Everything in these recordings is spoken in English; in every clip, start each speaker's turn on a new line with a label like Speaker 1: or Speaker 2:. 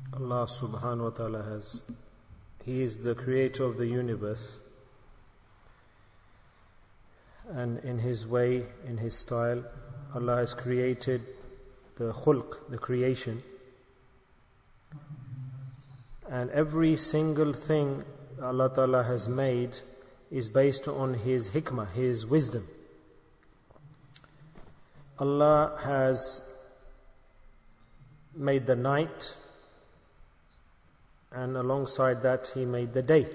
Speaker 1: Allah subhanahu wa ta'ala He is the creator of the universe, and in His way, in His style, Allah has created the khulq, the creation, and every single thing Allah ta'ala has made is based on His hikmah, His wisdom. Allah has made the night, and alongside that He made the day.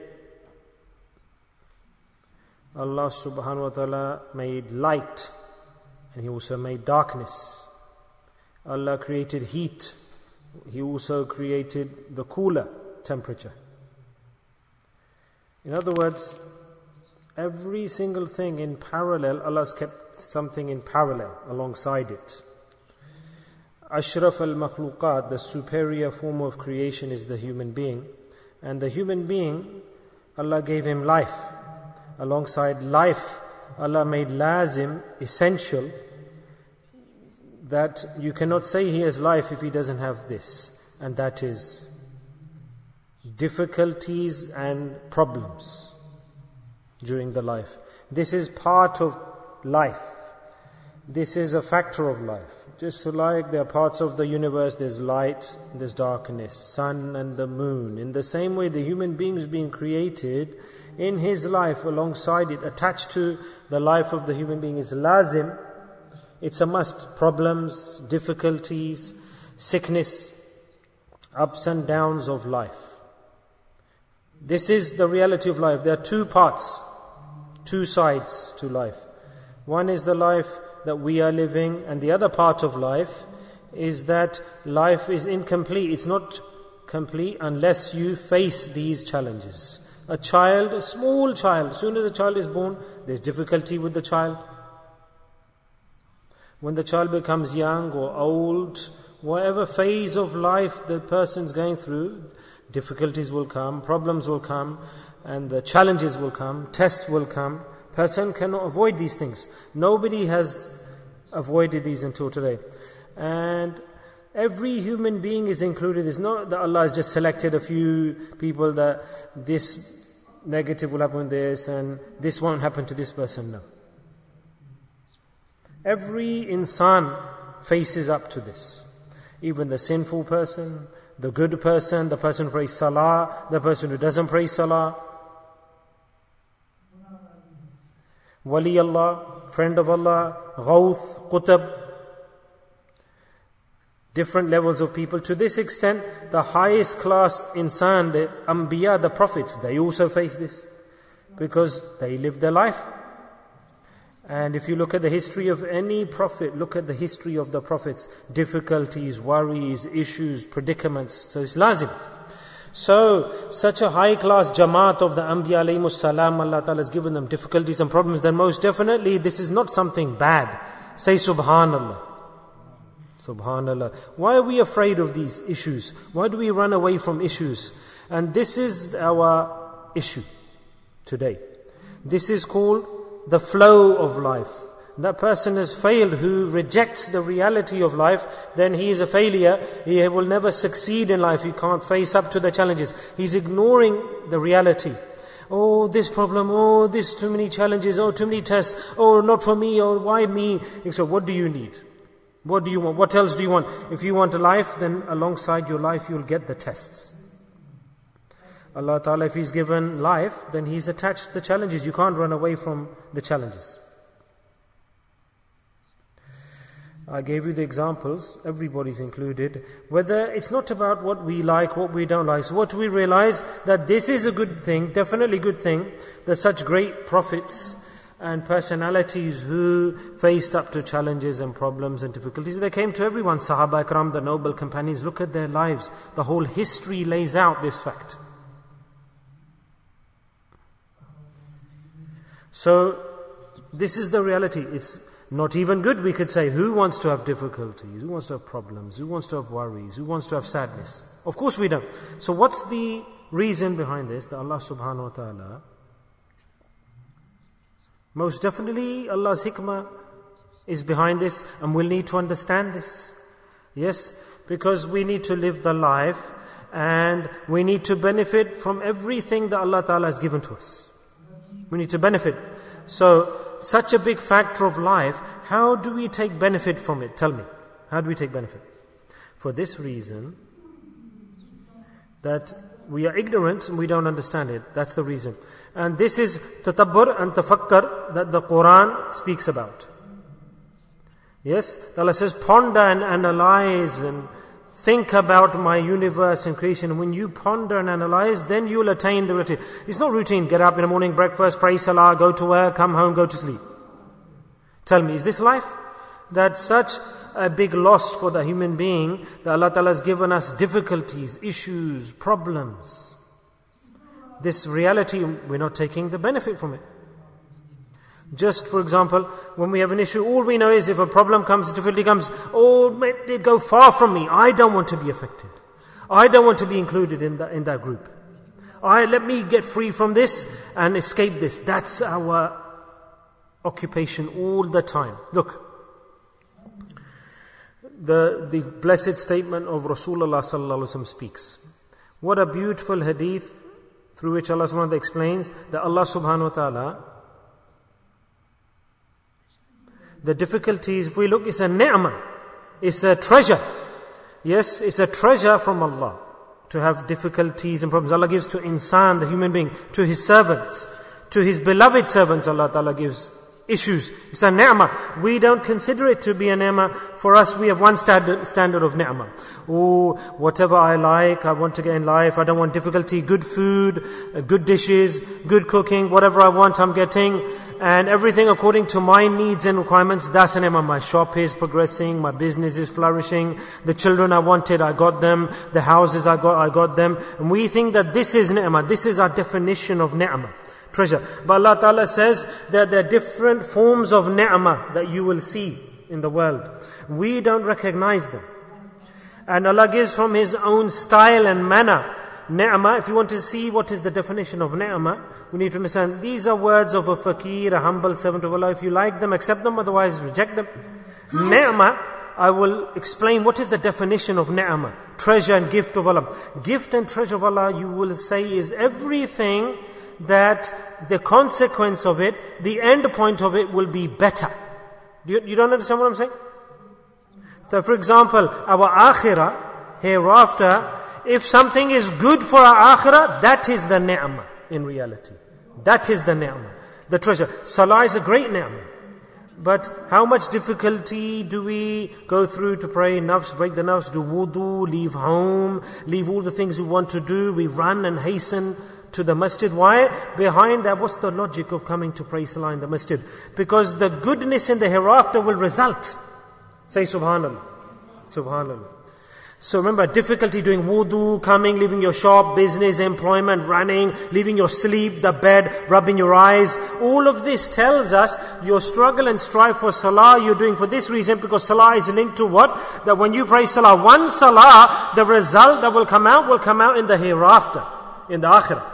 Speaker 1: Allah subhanahu wa ta'ala made light, and He also made darkness. Allah created heat. He also created the cooler temperature. In other words, every single thing in parallel, Allah's kept something in parallel alongside it. Ashraf al-makhluqat, the superior form of creation, is the human being. And the human being, Allah gave him life. Alongside life, Allah made lazim, essential, that you cannot say he has life if he doesn't have this. And that is difficulties and problems during the life. This is part of life. This is a factor of life. Just like there are parts of the universe, there's light, there's darkness, sun and the moon. In the same way, the human being is being created in his life, alongside it, attached to the life of the human being is lazim. It's a must. Problems, difficulties, sickness, ups and downs of life. This is the reality of life. There are two parts, two sides to life. One is the life that we are living, and the other part of life is that life is incomplete. It's not complete unless you face these challenges. A child, a small child, as soon as the child is born, there's difficulty with the child. When the child becomes young or old, whatever phase of life the person's going through, difficulties will come, problems will come, and the challenges will come, tests will come. Person cannot avoid these things. Nobody has avoided these until today. And every human being is included. It's not that Allah has just selected a few people that this negative will happen with this and this won't happen to this person. No. Every insan faces up to this. Even the sinful person, the good person, the person who prays salah, the person who doesn't pray salah. Wali Allah, friend of Allah, Ghawth, Qutb, different levels of people. To this extent, the highest class insan, the Anbiya, the prophets, they also face this because they live their life. And if you look at the history of any prophet, look at the history of the prophets, difficulties, worries, issues, predicaments. So it's lazim. So, such a high-class jamaat of the Anbiya alayhimus salam, Allah Ta'ala has given them difficulties and problems, then most definitely this is not something bad. Say Subhanallah. Subhanallah. Why are we afraid of these issues? Why do we run away from issues? And this is our issue today. This is called the flow of life. That person has failed who rejects the reality of life, then he is a failure. He will never succeed in life. He can't face up to the challenges. He's ignoring the reality. Oh, this problem. Oh, this too many challenges. Oh, too many tests. Oh, not for me. Oh, why me? So what do you need? What do you want? What else do you want? If you want a life, then alongside your life you'll get the tests. Allah Ta'ala, if He's given life, then He's attached the challenges. You can't run away from the challenges. I gave you the examples, everybody's included, whether it's not about what we like, what we don't like. So what we realize that this is a good thing, definitely good thing, that such great prophets and personalities who faced up to challenges and problems and difficulties, they came to everyone. Sahaba Ikram, the noble companions, look at their lives. The whole history lays out this fact. So, this is the reality. It's not even good, we could say. Who wants to have difficulties? Who wants to have problems? Who wants to have worries? Who wants to have sadness? Of course we don't. So what's the reason behind this? That Allah subhanahu wa ta'ala, most definitely Allah's hikmah is behind this, and we'll need to understand this. Yes, because we need to live the life, And we need to benefit from everything that Allah Ta'ala has given to us. We need to benefit. So, such a big factor of life, how do we take benefit from it? Tell me. How do we take benefit? For this reason, that we are ignorant and we don't understand it. That's the reason. And this is tatabbur and tafakkar that the Quran speaks about. Yes, Allah says, ponder and analyze and think about my universe and creation. When you ponder and analyze, then you'll attain the routine. It's not routine. Get up in the morning, breakfast, pray salah, go to work, come home, go to sleep. Tell me, is this life? That's such a big loss for the human being that Allah Ta'ala has given us difficulties, issues, problems. This reality, we're not taking the benefit from it. Just for example, when we have an issue, all we know is if a problem comes, difficulty comes, let it go far from me. I don't want to be affected. I don't want to be included in that group. Let me get free from this and escape this. That's our occupation all the time. Look, the blessed statement of Rasulullah sallallahu alaihi wasallam speaks. What a beautiful hadith through which Allah subhanahu wa ta'ala explains that Allah subhanahu wa ta'ala, the difficulties, if we look, it's a ni'mah, it's a treasure. Yes, it's a treasure from Allah to have difficulties and problems. Allah gives to insan, the human being, to his servants, to his beloved servants, Allah Ta'ala gives issues. It's a ni'mah. We don't consider it to be a ni'mah. For us, we have one standard of ni'mah. Whatever I like, I want to get in life, I don't want difficulty, good food, good dishes, good cooking, whatever I want, I'm getting. And everything according to my needs and requirements, that's a ni'mah. My shop is progressing, my business is flourishing, the children I wanted, I got them, the houses I got them. And we think that this is ni'mah, this is our definition of ni'mah, treasure. But Allah Ta'ala says that there are different forms of ni'mah that you will see in the world. We don't recognize them. And Allah gives from His own style and manner. Ni'mah, if you want to see what is the definition of ni'mah, we need to understand these are words of a fakir, a humble servant of Allah. If you like them, accept them, otherwise reject them. Ni'mah, I will explain what is the definition of ni'mah, treasure and gift of Allah. Gift and treasure of Allah, you will say, is everything that the consequence of it, the end point of it will be better. You don't understand what I'm saying? So for example, our akhirah, hereafter, if something is good for our akhirah, that is the ni'mah in reality. That is the ni'mah, the treasure. Salah is a great ni'mah. But how much difficulty do we go through to pray nafs, break the nafs, do wudu, leave home, leave all the things we want to do. We run and hasten to the masjid. Why? Behind that, what's the logic of coming to pray salah in the masjid? Because the goodness in the hereafter will result. Say subhanallah. Subhanallah. So remember, difficulty doing wudu, coming, leaving your shop, business, employment, running, leaving your sleep, the bed, rubbing your eyes. All of this tells us your struggle and strive for salah you're doing for this reason, because salah is linked to what? That when you pray salah, one salah, the result that will come out in the hereafter, in the akhirah.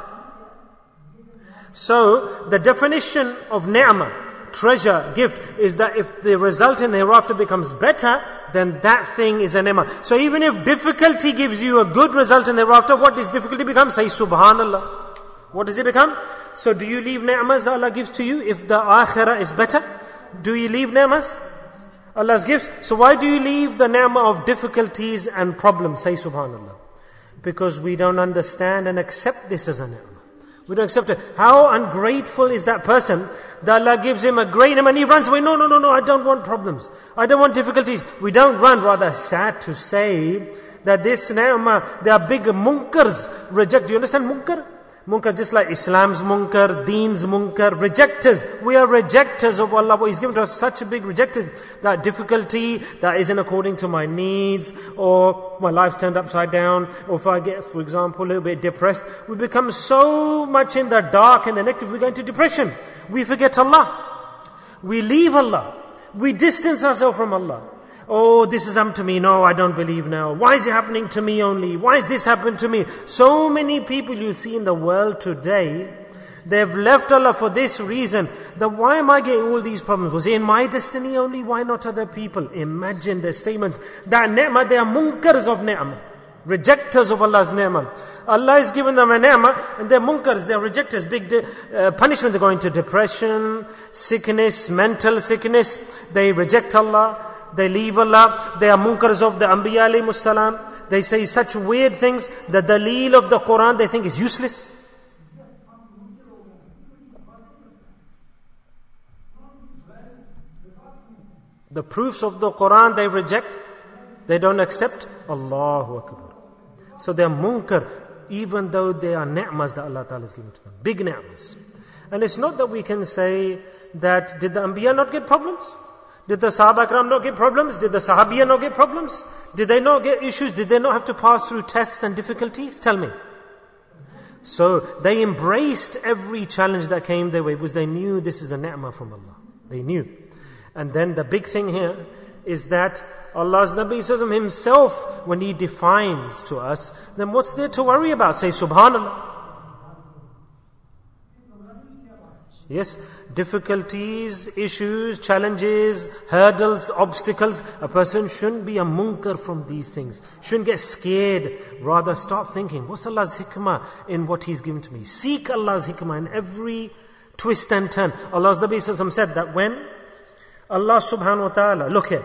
Speaker 1: So, the definition of ni'mah, treasure, gift, is that if the result in the hereafter becomes better, then that thing is a ni'mah. So even if difficulty gives you a good result in the hereafter, what does difficulty become? Say subhanallah. What does it become? So do you leave ni'mas that Allah gives to you if the akhirah is better? Do you leave ni'mas? Allah's gifts. So why do you leave the ni'mah of difficulties and problems? Say subhanallah. Because we don't understand and accept this as a ni'mah. We don't accept it. How ungrateful is that person that Allah gives him a great ni'mah and he runs away. No, I don't want problems. I don't want difficulties. We don't run. Rather, sad to say that this ni'mah, there are big munkars reject. Do you understand munkar? Munkar, just like Islam's munkar, Deen's munkar, rejectors. We are rejectors of Allah. He's given to us such a big rejectors. That difficulty that isn't according to my needs, or my life's turned upside down, or if I get, for example, a little bit depressed, we become so much in the dark and the negative, we go into depression. We forget Allah. We leave Allah. We distance ourselves from Allah. Oh, this has happened to me. No, I don't believe now. Why is it happening to me only? Why is this happened to me? So many people you see in the world today, they've left Allah for this reason. That why am I getting all these problems? Was it in my destiny only? Why not other people? Imagine their statements. That ni'mah, they are munkars of ni'mah. Rejectors of Allah's ni'mah. Allah has given them a ni'mah and they're munkars, they're rejectors. Big punishment. They go into depression, sickness, mental sickness. They reject Allah. They leave Allah. They are munkars of the Anbiya alayhimus salam. They say such weird things. The daleel of the Quran they think is useless. The proofs of the Quran they reject. They don't accept. Allahu Akbar. So they are munkar, even though they are ni'mas that Allah Ta'ala has given to them. Big ni'mas. And it's not that we can say that, did the Anbiya not get problems? Did the Sahaba Ikram not get problems? Did the Sahabiya not get problems? Did they not get issues? Did they not have to pass through tests and difficulties? Tell me. So they embraced every challenge that came their way because they knew this is a ni'mah from Allah. They knew. And then the big thing here is that Allah's Nabi Sallallahu himself, when He defines to us, then what's there to worry about? Say Subhanallah. Yes, difficulties, issues, challenges, hurdles, obstacles. A person shouldn't be a munkar from these things. Shouldn't get scared. Rather start thinking, what's Allah's hikmah in what He's given to me? Seek Allah's hikmah in every twist and turn. Allah's Nabi Sallallahu said that when Allah subhanahu wa ta'ala, look here,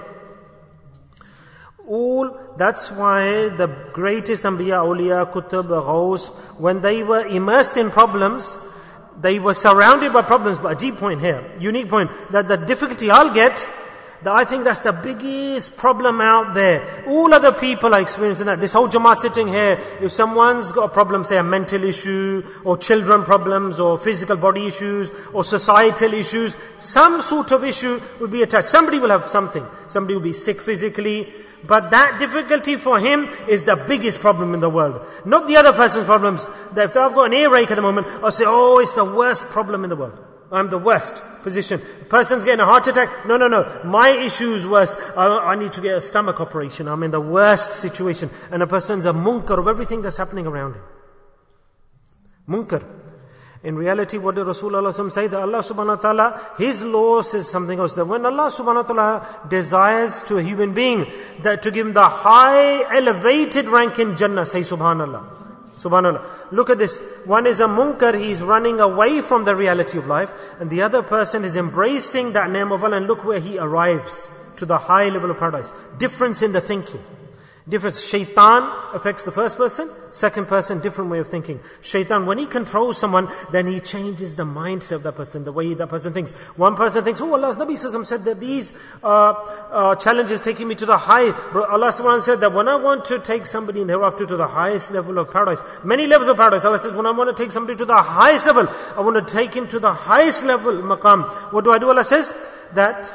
Speaker 1: that's why the greatest Anbiya, Awliya, Kutub, Ghaus, when they were immersed in problems, they were surrounded by problems. But a deep point here, unique point, that the difficulty I'll get, that I think that's the biggest problem out there. All other people are experiencing that. This whole Jama'ah sitting here, if someone's got a problem, say a mental issue, or children problems, or physical body issues, or societal issues, some sort of issue will be attached. Somebody will have something. Somebody will be sick physically. But that difficulty for him is the biggest problem in the world. Not the other person's problems. That if I've got an earache at the moment, I'll say, oh, it's the worst problem in the world. I'm the worst position. The person's getting a heart attack. No. My issue's worse. I need to get a stomach operation. I'm in the worst situation. And a person's a munkar of everything that's happening around him. Munkar. In reality, what did Rasulullah say? That Allah subhanahu wa ta'ala, His law says something else. That when Allah subhanahu wa ta'ala desires to a human being that to give him the high elevated rank in Jannah, say Subhanallah. Subhanallah. Look at this. One is a munkar, he's running away from the reality of life. And the other person is embracing that name of Allah. And look where he arrives to the high level of paradise. Difference in the thinking. Difference. Shaitan affects the first person. Second person, different way of thinking. Shaitan, when he controls someone, then he changes the mindset of that person, the way that person thinks. One person thinks, oh, Allah's Nabi said that these challenges taking me to the high. Allah subhanahu wa ta'ala said that when I want to take somebody in hereafter to the highest level of paradise, many levels of paradise, Allah says, when I want to take somebody to the highest level, I want to take him to the highest level, maqam. What do? Allah says that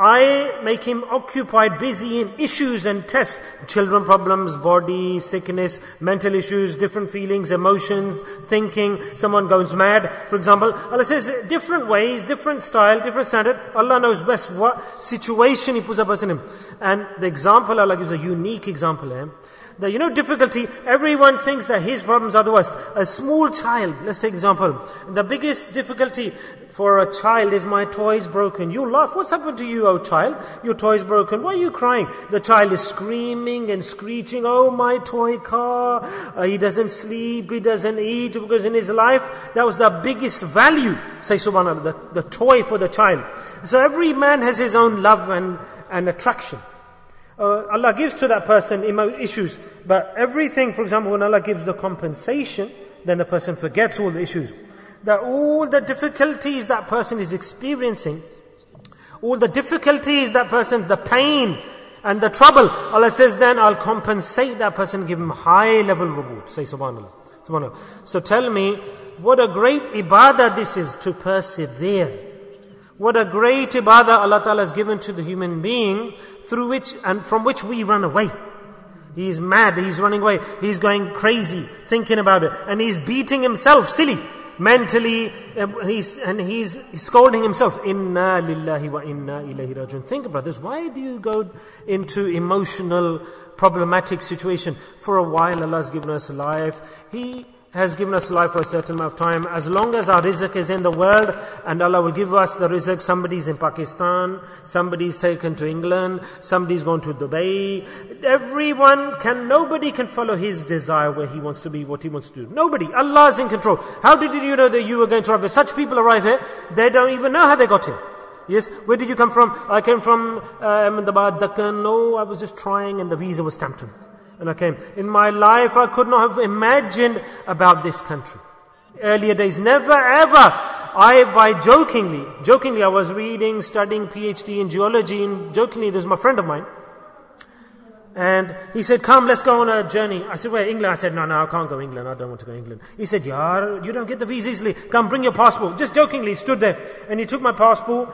Speaker 1: I make him occupied, busy in issues and tests. Children problems, body, sickness, mental issues, different feelings, emotions, thinking. Someone goes mad, for example. Allah says different ways, different style, different standard. Allah knows best what situation He puts a person in. And the example, Allah gives a unique example here. That difficulty, everyone thinks that his problems are the worst. A small child, let's take example. The biggest difficulty for a child is my toy's broken. You laugh, what's happened to you, oh child? Your toy's broken. Why are you crying? The child is screaming and screeching, oh my toy car. He doesn't sleep, he doesn't eat, because in his life, that was the biggest value. Say subhanAllah, the toy for the child. So every man has his own love and attraction. Allah gives to that person issues, but everything, for example, when Allah gives the compensation, then the person forgets all the issues. That all the difficulties that person is experiencing, all the difficulties that person, the pain and the trouble, Allah says, then I'll compensate that person, give him high level reward. Say subhanAllah. Subhanallah. So tell me, what a great ibadah this is, to persevere. What a great ibadah Allah Ta'ala has given to the human being, through which and from which we run away. He's mad, he's running away, he's going crazy, thinking about it, and he's beating himself silly, mentally, he's scolding himself. Inna lillahi wa inna ilayhi rajiun. Think about this. Why do you go into emotional, problematic situation? For a while Allah has given us life. He has given us life for a certain amount of time. As long as our rizq is in the world, and Allah will give us the rizq, somebody's in Pakistan, somebody's taken to England, somebody's gone to Dubai. Nobody can follow his desire where he wants to be, what he wants to do. Nobody. Allah is in control. How did you know that you were going to arrive? Such people arrive here, they don't even know how they got here. Yes, where did you come from? I came from Ahmedabad, Deccan. No, I was just trying and the visa was stamped on. And I came. In my life, I could not have imagined about this country. Earlier days, never ever. Jokingly, I was reading, studying PhD in geology, and jokingly, there was my friend of mine. And he said, come, let's go on a journey. I said, where, England? I said, no, I can't go England. I don't want to go England. He said, Yaar, you don't get the visa easily. Come, bring your passport. Just jokingly, he stood there. And he took my passport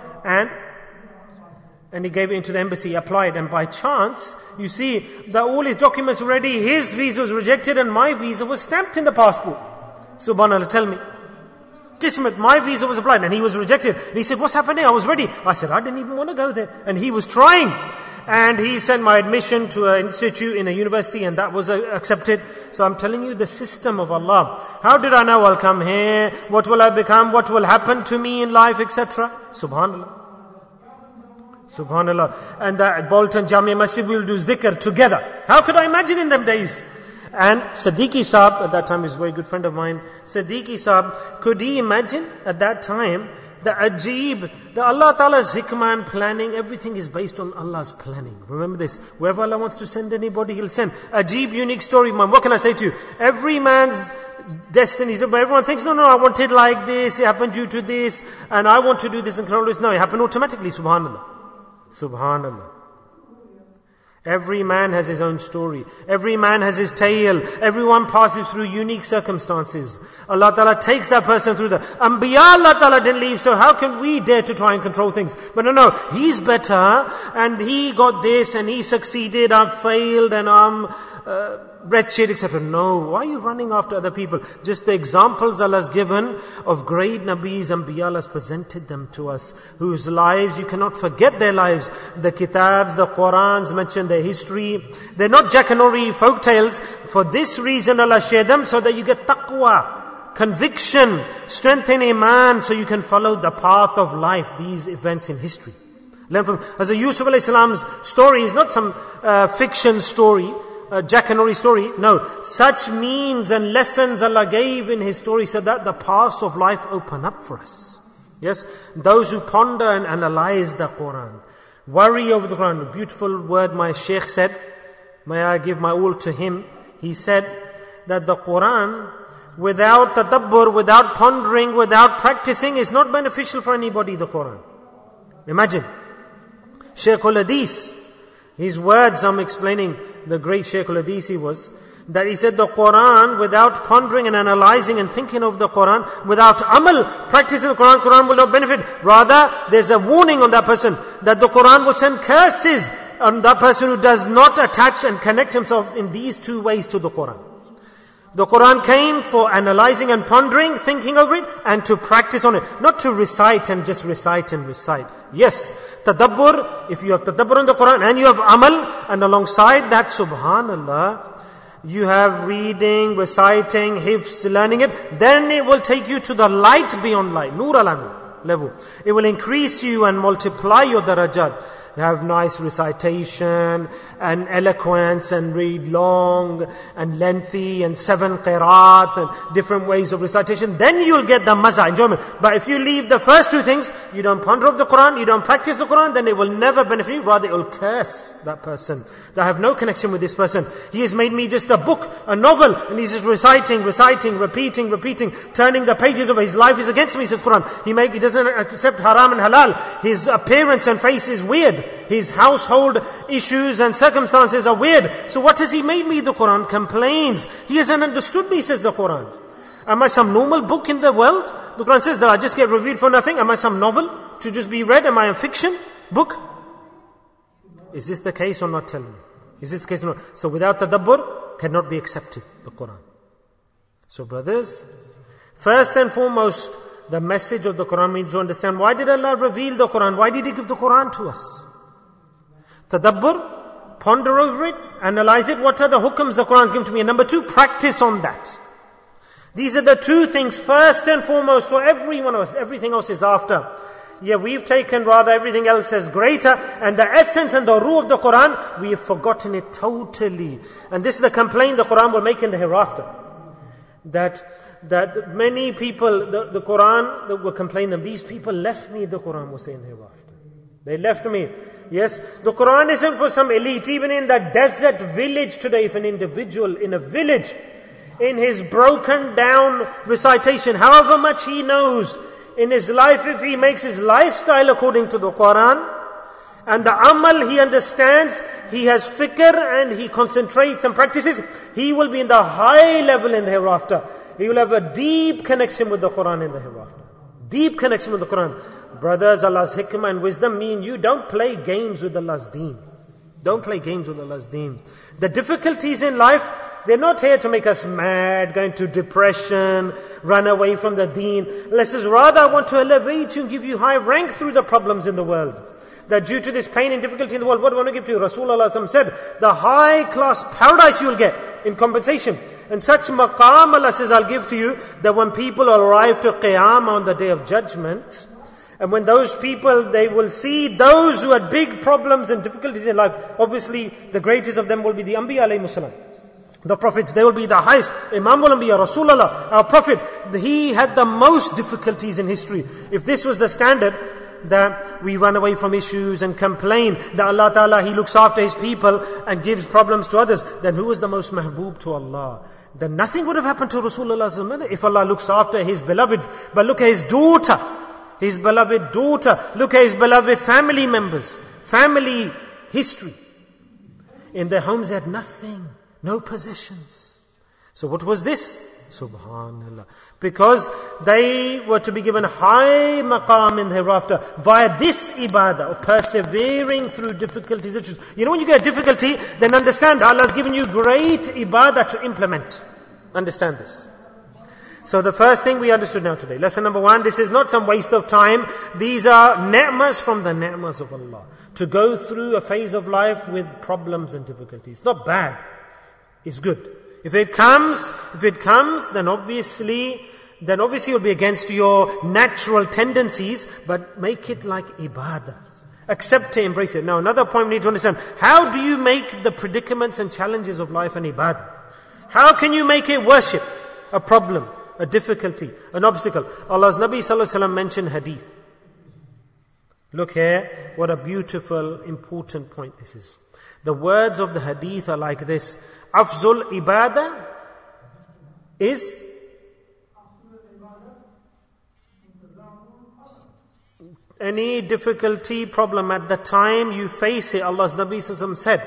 Speaker 1: and he gave it into the embassy, applied, and by chance, you see that all his documents were ready, his visa was rejected and my visa was stamped in the passport. Subhanallah, tell me. Kismet, my visa was applied and he was rejected. And he said, what's happening? I was ready. I said, I didn't even want to go there. And he was trying. And he sent my admission to an institute in a university and that was accepted. So I'm telling you the system of Allah. How did I know I'll come here? What will I become? What will happen to me in life, etc.? Subhanallah. Subhanallah. And that Bolton Jamia Masjid will do zikr together. How could I imagine in them days? And Siddiqui Saab, at that time he was a very good friend of mine, Siddiqui Saab, could he imagine at that time the ajib, the Allah Ta'ala's hikmah and planning, everything is based on Allah's planning. Remember this, wherever Allah wants to send anybody, He'll send. Ajib, unique story, man. What can I say to you? Every man's destiny, but everyone thinks, no, I want it like this, it happened due to this, and I want to do this and control this. No, it happened automatically, subhanallah. Subhanallah. Every man has his own story. Every man has his tale. Everyone passes through unique circumstances. Allah Ta'ala takes that person through the Anbiya. Allah Ta'ala didn't leave, so how can we dare to try and control things? But no, he's better and he got this and he succeeded, I've failed and I'm wretched, etc. No, why are you running after other people? Just the examples Allah's given of great Nabis and Anbiya, Allah's presented them to us, whose lives, you cannot forget their lives. The kitabs, the Qurans mention their history. They're not Jackanory folk tales. For this reason Allah shared them, so that you get taqwa, conviction, strength in iman, so you can follow the path of life, these events in history. Learn from Hazrat Yusuf alayhi salam's story is not some fiction story, Jackanory story. No, such means and lessons Allah gave in His story so that the paths of life open up for us. Yes, those who ponder and analyze the Quran, worry over the Quran. A beautiful word my Shaykh said, may I give my all to him. He said that the Quran, without tadabbur, without pondering, without practicing, is not beneficial for anybody, the Quran. Imagine. Shaykh al-Hadith, his words I'm explaining, the great Shaykh al-Hadith he was, that he said the Quran, without pondering and analyzing and thinking of the Quran, without amal, practicing the Quran will not benefit. Rather, there's a warning on that person, that the Quran will send curses on that person who does not attach and connect himself in these two ways to the Quran. The Quran came for analyzing and pondering, thinking over it, and to practice on it. Not to recite and just recite and recite. Yes, tadabbur, if you have tadabbur on the Quran and you have amal, and alongside that, subhanallah, you have reading, reciting, hifz, learning it, then it will take you to the light beyond light, nur ala level. It will increase you and multiply your darajat. You have nice recitation and eloquence and read long and lengthy and 7 qiraat and different ways of recitation. Then you'll get the maza, enjoyment. But if you leave the first two things, you don't ponder of the Quran, you don't practice the Quran, then it will never benefit you. Rather, it will curse that person. I have no connection with this person. He has made me just a book, a novel, and he's just reciting, repeating, turning the pages over. His life is against me, says Quran. He doesn't accept haram and halal. His appearance and face is weird. His household issues and circumstances are weird. So what has he made me? The Quran complains. He hasn't understood me, says the Quran. Am I some normal book in the world? The Quran says that I just get revealed for nothing. Am I some novel to just be read? Am I a fiction book? Is this the case or not? Tell me. Is this the case or not? So without tadabbur, cannot be accepted, the Quran. So brothers, first and foremost, the message of the Quran, we need to understand, why did Allah reveal the Quran? Why did He give the Quran to us? Tadabbur, ponder over it, analyze it. What are the hukams the Quran has given to me? And number 2, practice on that. These are the two things, first and foremost, for every one of us. Everything else is after. Yeah, we've taken rather everything else as greater, and the essence and the ruh of the Quran, we have forgotten it totally. And this is the complaint the Quran will make in the hereafter. That many people, the Quran, that will complain them, these people left me, the Quran will say in the hereafter. They left me. Yes, the Quran isn't for some elite. Even in that desert village today, if an individual in a village, in his broken down recitation, however much he knows, in his life, if he makes his lifestyle according to the Quran, and the amal he understands, he has fikr and he concentrates and practices, he will be in the high level in the hereafter. He will have a deep connection with the Quran in the hereafter. Deep connection with the Quran. Brothers, Allah's hikmah and wisdom mean you don't play games with Allah's deen. Don't play games with Allah's deen. The difficulties in life, they're not here to make us mad, go into depression, run away from the deen. Allah says, rather I want to elevate you and give you high rank through the problems in the world. That due to this pain and difficulty in the world, what do I want to give to you? Rasulullah said, the high class paradise you will get in compensation. And such maqam, Allah says, I'll give to you, that when people arrive to Qiyamah on the day of judgment, and when those people, they will see those who had big problems and difficulties in life, obviously the greatest of them will be the Anbiya alayhimus salam. The prophets, they will be the highest. Imam al-Anbiya, Rasulullah, our prophet, he had the most difficulties in history. If this was the standard, that we run away from issues and complain that Allah Ta'ala, He looks after His people and gives problems to others, then who is the most mahbub to Allah? Then nothing would have happened to Rasulullah if Allah looks after His beloveds. But look at His daughter, His beloved daughter. Look at His beloved family members, family history. In their homes they had nothing. No possessions. So what was this? Subhanallah. Because they were to be given high maqam in the hereafter via this ibadah of persevering through difficulties. You know, when you get a difficulty, then understand Allah has given you great ibadah to implement. Understand this. So the first thing we understood now today, lesson number 1, this is not some waste of time. These are ni'mas from the ni'mas of Allah. To go through a phase of life with problems and difficulties. It's not bad. It's good. If it comes, then obviously it will be against your natural tendencies, but make it like ibadah. Accept it, embrace it. Now another point we need to understand, how do you make the predicaments and challenges of life an ibadah? How can you make it worship? A problem, a difficulty, an obstacle. Allah's Nabi Sallallahu Alaihi Wasallam mentioned hadith. Look here, what a beautiful, important point this is. The words of the hadith are like this. Afzul ibadah is any difficulty, problem at the time you face it. Allah's Nabi Sallallahu said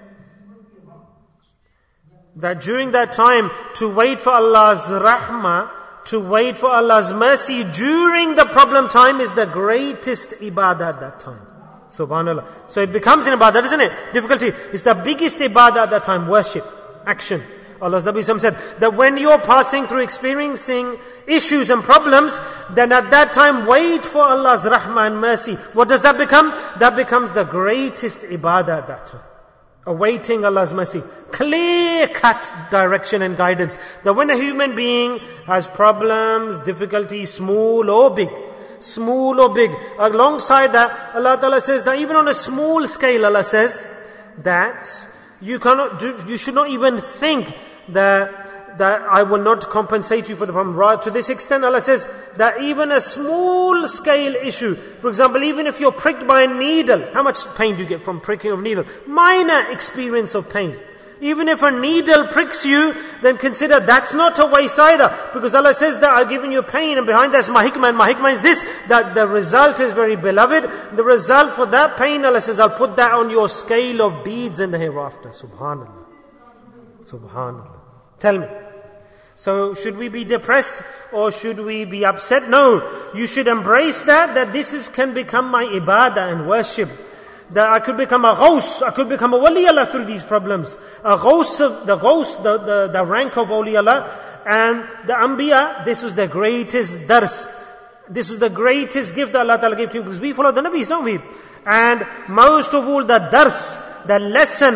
Speaker 1: that during that time, to wait for Allah's rahmah, to wait for Allah's mercy during the problem time is the greatest ibadah at that time. Subhanallah. So it becomes an ibadah, isn't it? Difficulty is the biggest ibadah at that time. Worship, action. Allah's Nabi said that when you're passing through experiencing issues and problems, then at that time wait for Allah's rahmah and mercy. What does that become? That becomes the greatest ibadah at that time. Awaiting Allah's mercy. Clear-cut direction and guidance. That when a human being has problems, difficulties, small or big, alongside that, Allah Ta'ala says that even on a small scale, Allah says that you should not even think that I will not compensate you for the problem. Right, to this extent, Allah says that even a small scale issue, for example, even if you're pricked by a needle, how much pain do you get from pricking of needle? Minor experience of pain. Even if a needle pricks you, then consider that's not a waste either. Because Allah says that I've given you pain, and behind that's my hikmah. And my hikmah is this, that the result is very beloved. The result for that pain, Allah says, I'll put that on your scale of deeds in the hereafter. Subhanallah. Subhanallah. Tell me. So should we be depressed or should we be upset? No. You should embrace that this can become my ibadah and worship. That I could become a ghaus, I could become a wali Allah through these problems. A ghaus, the rank of awliya Allah, and the anbiya, this was the greatest dars. This was the greatest gift that Allah Ta'ala gave to him, because we follow the Nabis, don't we? And most of all, the dars, the lesson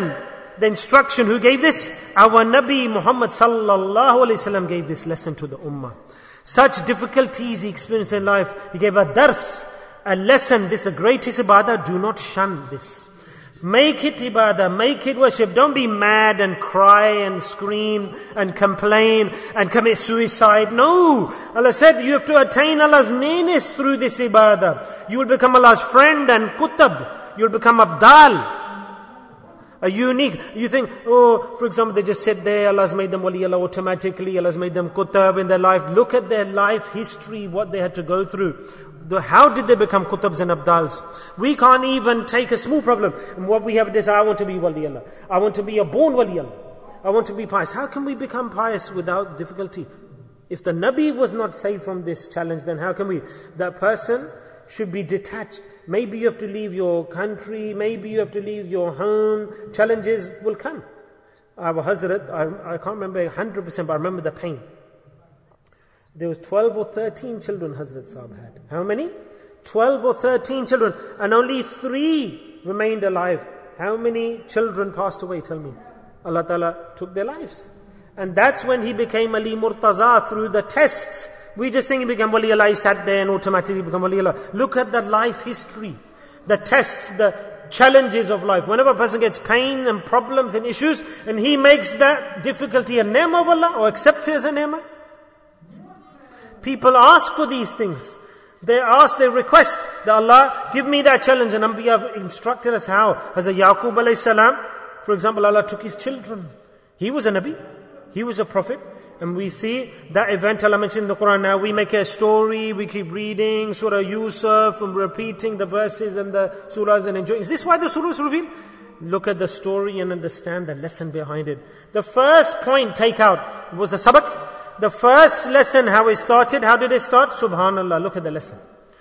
Speaker 1: the instruction, who gave this? Our Nabi Muhammad sallallahu alaihi wasallam gave this lesson to the ummah. Such difficulties he experienced in life, he gave a dars, a lesson. This is the greatest ibadah. Do not shun this. Make it ibadah, make it worship. Don't be mad and cry and scream and complain and commit suicide. No. Allah said you have to attain Allah's nearness through this ibadah. You will become Allah's friend and kutab. You will become abdal. A unique, you think, oh, for example, they just sit there, Allah's made them wali Allah automatically, Allah's made them kutab in their life. Look at their life history, what they had to go through. How did they become kutabs and abdals? We can't even take a small problem. And what we have is, I want to be wali Allah. I want to be a born wali Allah. I want to be pious. How can we become pious without difficulty? If the Nabi was not saved from this challenge, then how can we? That person should be detached. Maybe you have to leave your country, maybe you have to leave your home. Challenges will come. Our Hazrat, I can't remember 100%, but I remember the pain. There was 12 or 13 children Hazrat Sahib had. How many? 12 or 13 children. And only 3 remained alive. How many children passed away? Tell me. Allah Ta'ala took their lives. And that's when he became Ali Murtaza through the tests. We just think he became wali Allah, he sat there and automatically become wali Allah. Look at the life history. The tests, the challenges of life. Whenever a person gets pain and problems and issues, and he makes that difficulty a ni'mah of Allah, or accepts it as a ni'mah. People ask for these things. They ask, they request that Allah give me that challenge. And Anbiya have instructed us how. Hazrat Yaqub alayhi salam, for example, Allah took his children. He was a Nabi. He was a prophet. And we see that event Allah mentioned in the Quran. Now we make a story, we keep reading Surah Yusuf and repeating the verses and the surahs and enjoying. Is this why the surah is revealed? Look at the story and understand the lesson behind it. The first point take out was the sabak. The first lesson, how it started. How did it start? Subhanallah, look at the lesson.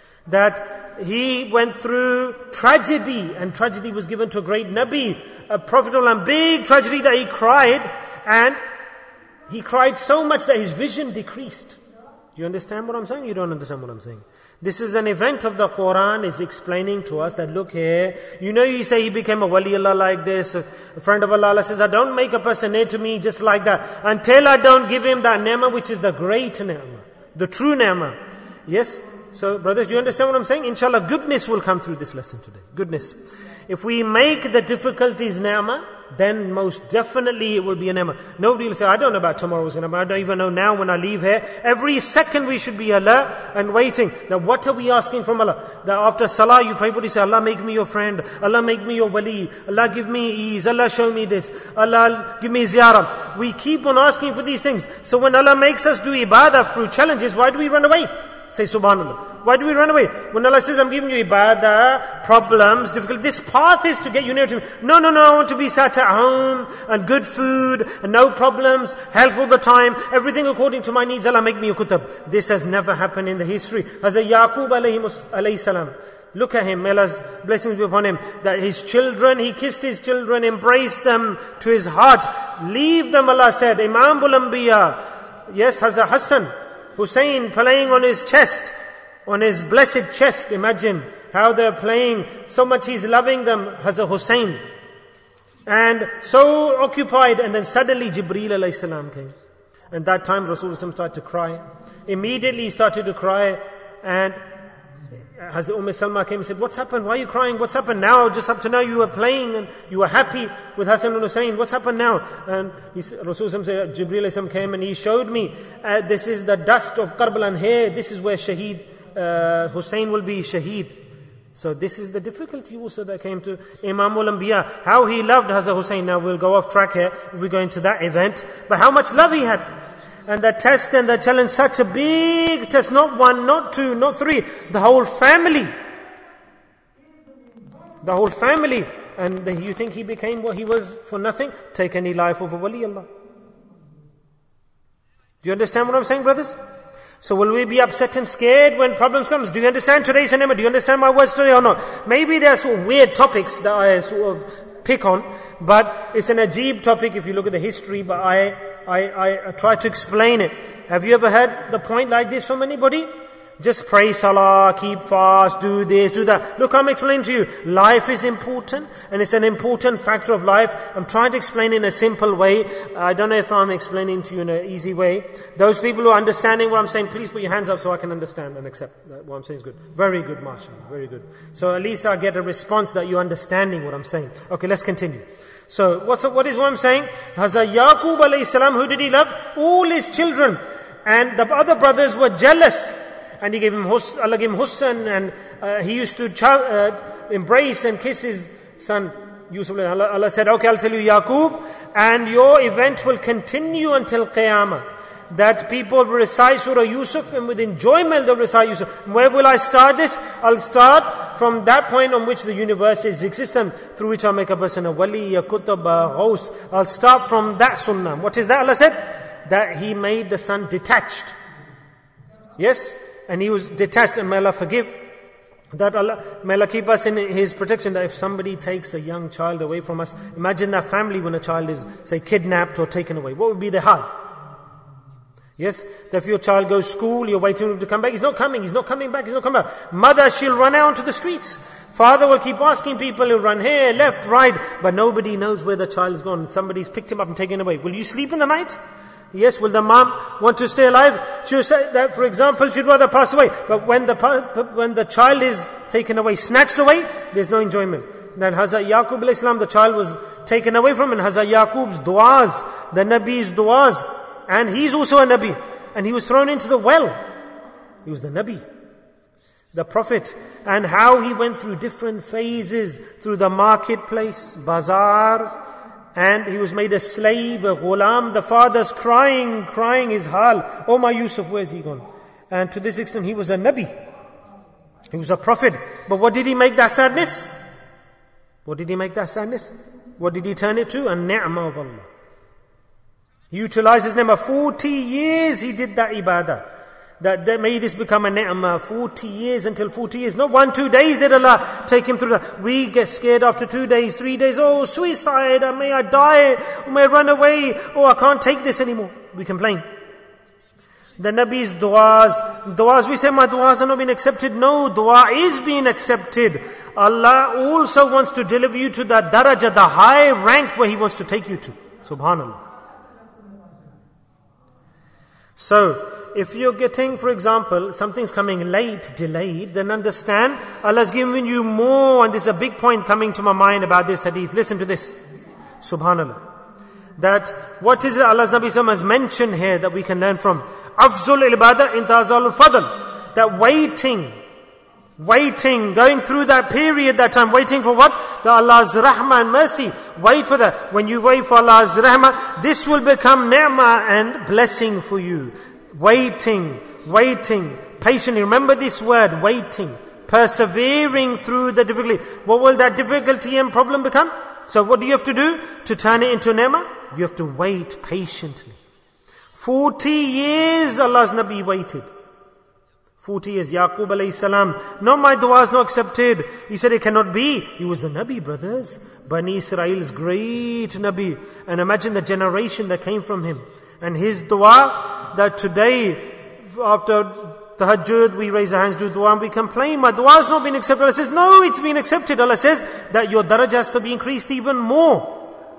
Speaker 1: That he went through tragedy, and tragedy was given to a great Nabi, a Prophet, a big tragedy that he cried, and he cried so much that his vision decreased. Do you understand what I'm saying? You don't understand what I'm saying. This is an event of the Quran is explaining to us that look here, you say he became a wali Allah like this. A friend of Allah says, I don't make a person near to me just like that until I don't give him that ni'mah which is the great ni'mah, the true ni'mah. Yes? So brothers, do you understand what I'm saying? Inshallah, goodness will come through this lesson today. Goodness. If we make the difficulties ni'mah, then most definitely it will be a ni'mah. Nobody will say, I don't know about tomorrow's going to happen. I don't even know now when I leave here. Every second we should be alert and waiting. Now what are we asking from Allah? That after salah you pray, but you say, Allah make me your friend. Allah make me your wali. Allah give me ease. Allah show me this. Allah give me ziyarah. We keep on asking for these things. So when Allah makes us do ibadah through challenges, why do we run away? Say subhanallah. Why do we run away? When Allah says, I'm giving you ibadah, problems, difficulty, this path is to get you near to me. No, I want to be sat at home, and good food, and no problems, health all the time, everything according to my needs, Allah make me a kutab. This has never happened in the history. Hazrat Yaqub alayhi salam, look at him, may Allah's blessings be upon him, that his children, he kissed his children, embraced them to his heart. Leave them, Allah said. Imam ul Anbiya, yes, Hazrat Hassan, Hussein playing on his chest, on his blessed chest. Imagine how they're playing. So much he's loving them, Hazrat Hussein. And so occupied. And then suddenly Jibreel alayhi salam came. And that time Rasulullah started to cry. Immediately he started to cry. And Hazrat Salma came and said, what's happened? Why are you crying? What's happened now? Just up to now you were playing and you were happy with Hassan and Hussein. What's happened now? And Rasulullah said, Jibreel came and he showed me, this is the dust of Karbala, and here, this is where Shaheed Hussein will be Shaheed. So this is the difficulty also that came to Imam ul Anbiya. How he loved Hazrat Hussein. Now we'll go off track here if we go into that event. But how much love he had. And the test and the challenge, such a big test, not one, not two, not three, the whole family. The whole family. And you think he became what he was for nothing? Take any life of a wali Allah. Do you understand what I'm saying, brothers? So will we be upset and scared when problems comes? Do you understand today's enema? Do you understand my words today or not? Maybe there are sort of weird topics that I sort of pick on, but it's an ajib topic if you look at the history, but I try to explain it. Have you ever heard the point like this from anybody? Just pray salah, keep fast, do this, do that. Look, I'm explaining to you, life is important and it's an important factor of life. I'm trying to explain in a simple way. I don't know if I'm explaining to you in an easy way. Those people who are understanding what I'm saying, please put your hands up so I can understand and accept that what I'm saying is good. Very good, mashallah, very good. So at least I get a response that you're understanding what I'm saying. Okay, let's continue. So what is what I'm saying? Hazrat Yaqub alayhi salam, who did he love? All his children. And the other brothers were jealous. And Allah gave him Husn, and he used to embrace and kiss his son Yusuf. Allah said, okay, I'll tell you Yaqub, and your event will continue until Qiyamah. That people will recite Surah Yusuf, and with enjoyment they'll recite Yusuf. Where will I start this? I'll start from that point on which the universe is existent, through which I'll make a person a wali, a kutab, a ghaus. I'll start from that sunnah. What is that? Allah said that He made the sun detached. Yes? And he was detached, and may Allah forgive. That Allah, may Allah keep us in His protection, that if somebody takes a young child away from us, imagine that family when a child is, say, kidnapped or taken away. What would be their hal? Yes? That if your child goes to school, you're waiting for him to come back. He's not coming back. Mother, she'll run out to the streets. Father will keep asking people, he'll run here, left, right, but nobody knows where the child's gone. Somebody's picked him up and taken him away. Will you sleep in the night? Yes, will the mom want to stay alive? She'll say that, for example, she'd rather pass away. But when the child is taken away, snatched away, there's no enjoyment. Then Hazrat Yaqub alayhi salam, the child was taken away from him, and Hazrat Yaqub's du'as, the Nabi's du'as, and he's also a Nabi. And he was thrown into the well. He was the Nabi, the Prophet. And how he went through different phases, through the marketplace, bazaar, and he was made a slave, a ghulam. The father's crying his hal. Oh my Yusuf, where's he gone? And to this extent, he was a Nabi. He was a Prophet. But what did he make that sadness? What did he turn it to? A ni'mah of Allah. He utilized his ni'mah. 40 years he did that ibadah. That may this become a ni'mah. 40 years until 40 years. Not 1-2 days did Allah take him through that. We get scared after 2 days, 3 days. Oh, suicide, may I die, or may I run away, oh, I can't take this anymore. We complain. The Nabi's du'as, we say, my du'as are not being accepted. No, du'a is being accepted. Allah also wants to deliver you to that daraja, the high rank where He wants to take you to. Subhanallah. So, if you're getting, for example, something's coming late, delayed, then understand Allah's given you more. And this is a big point coming to my mind about this hadith. Listen to this. Subhanallah. That what is it Allah's Nabi Sallallahu has mentioned here that we can learn from? Afzul ibadah intazal al-fadl. That waiting, going through that period, that time, waiting for what? The Allah's rahmah and mercy. Wait for that. When you wait for Allah's rahmah, this will become ni'mah and blessing for you. Waiting, patiently. Remember this word, waiting. Persevering through the difficulty. What will that difficulty and problem become? So what do you have to do to turn it into ni'mah? You have to wait patiently. 40 years Allah's Nabi waited. 40 years, Yaqub alayhi salam. No, my dua is not accepted. He said it cannot be. He was the Nabi, brothers. Bani Israel's great Nabi. And imagine the generation that came from him. And his dua, that today, after tahajjud, we raise our hands, do dua, and we complain, my dua has not been accepted. Allah says, no, it's been accepted. Allah says that your darajah has to be increased even more.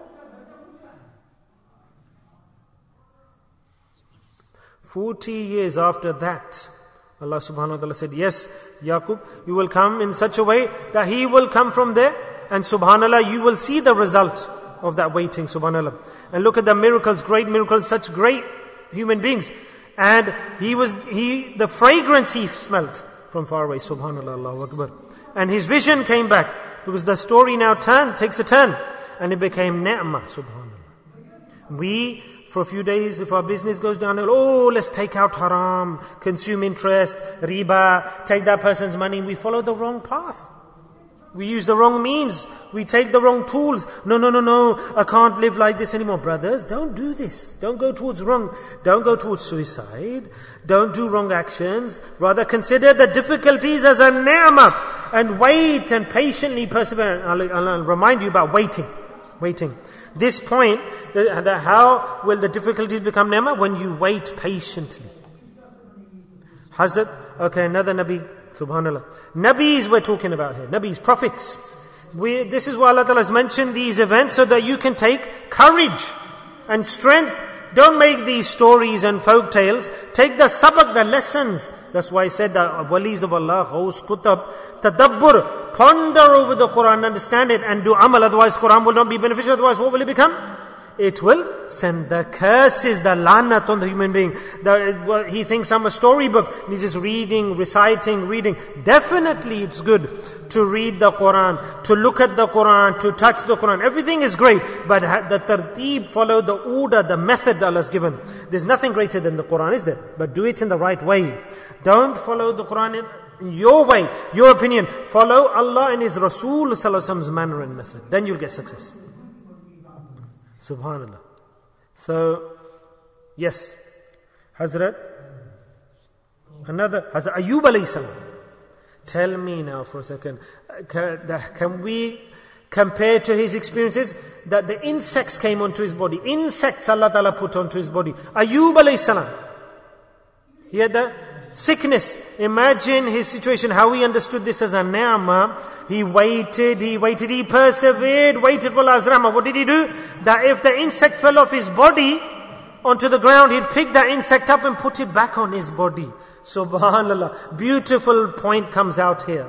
Speaker 1: "40 years after that, Allah subhanahu wa ta'ala said, yes, Yaqub, you will come in such a way that he will come from there, and subhanallah, you will see the result of that waiting, subhanallah. And look at the miracles, great miracles, such great human beings. And the fragrance he smelt from far away, subhanallah, Allahu Akbar. And his vision came back, because the story now takes a turn, and it became ni'mah, subhanallah. We, for a few days, if our business goes downhill, let's take out haram, consume interest, riba, take that person's money. We follow the wrong path. We use the wrong means. We take the wrong tools. No, I can't live like this anymore. Brothers, don't do this. Don't go towards wrong. Don't go towards suicide. Don't do wrong actions. Rather consider the difficulties as a ni'mah and wait and patiently persevere. I'll remind you about waiting. This point, that how will the difficulties become ni'mah? When you wait patiently. Hazrat Okay, another Nabi, subhanallah. Nabis we're talking about here. Nabis, prophets. This is why Allah Ta'ala has mentioned these events so that you can take courage and strength. Don't make these stories and folk tales. Take the sabak, the lessons. That's why I said that walis of Allah, Ghaus, Qutab, Tadabbur, ponder over the Quran, understand it and do amal. Otherwise Quran will not be beneficial. Otherwise what will it become? It will send the curses, the lanat on the human being. He thinks I'm a storybook. He's just reading, reciting, reading. Definitely it's good to read the Quran, to look at the Quran, to touch the Quran. Everything is great. But the tarteeb, follow the order, the method that Allah has given. There's nothing greater than the Quran, is there? But do it in the right way. Don't follow the Quran in your way, your opinion. Follow Allah and His Rasul Sallallahu Alaihi Wasallam's manner and method. Then you'll get success. Subhanallah. So, yes, Hazrat Ayyub alayhi salam. Tell me now for a second, can we compare to his experiences that the insects came onto his body? Insects Allah Ta'ala put onto his body. Ayyub alayhi salam. He had the sickness. Imagine his situation, how he understood this as a ni'mah. He waited, he persevered, waited for Allah's rahmah. What did he do? That if the insect fell off his body onto the ground, he'd pick that insect up and put it back on his body. Subhanallah. Beautiful point comes out here.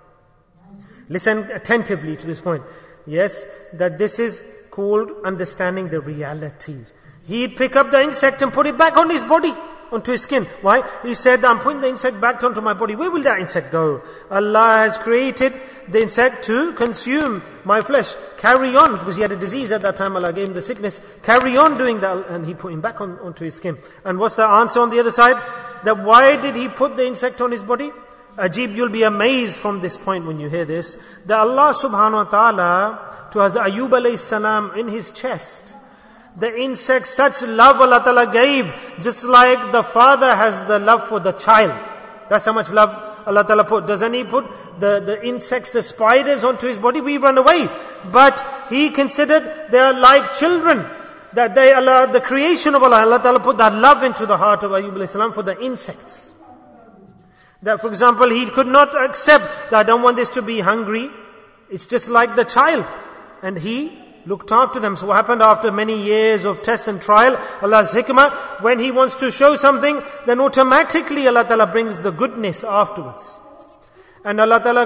Speaker 1: Listen attentively to this point. Yes, that this is called understanding the reality. He'd pick up the insect and put it back on his body, onto his skin. Why? He said, I'm putting the insect back onto my body. Where will that insect go? Allah has created the insect to consume my flesh. Carry on, because he had a disease at that time. Allah gave him the sickness. Carry on doing that. And he put him back onto his skin. And what's the answer on the other side? That why did he put the insect on his body? Ajib, you'll be amazed from this point when you hear this. That Allah subhanahu wa ta'ala, to Hazrat Ayyub alayhi salam in his chest, the insect, such love Allah Ta'ala gave, just like the father has the love for the child. That's how much love Allah Ta'ala put. Doesn't He put the insects, the spiders onto his body? We run away. But He considered they are like children. That they, Allah, the creation of Allah Ta'ala put that love into the heart of Ayyub alayhi salam for the insects. That, for example, he could not accept that I don't want this to be hungry. It's just like the child. And he looked after them. So what happened after many years of test and trial? Allah's hikmah, when He wants to show something, then automatically Allah Ta'ala brings the goodness afterwards. And Allah Ta'ala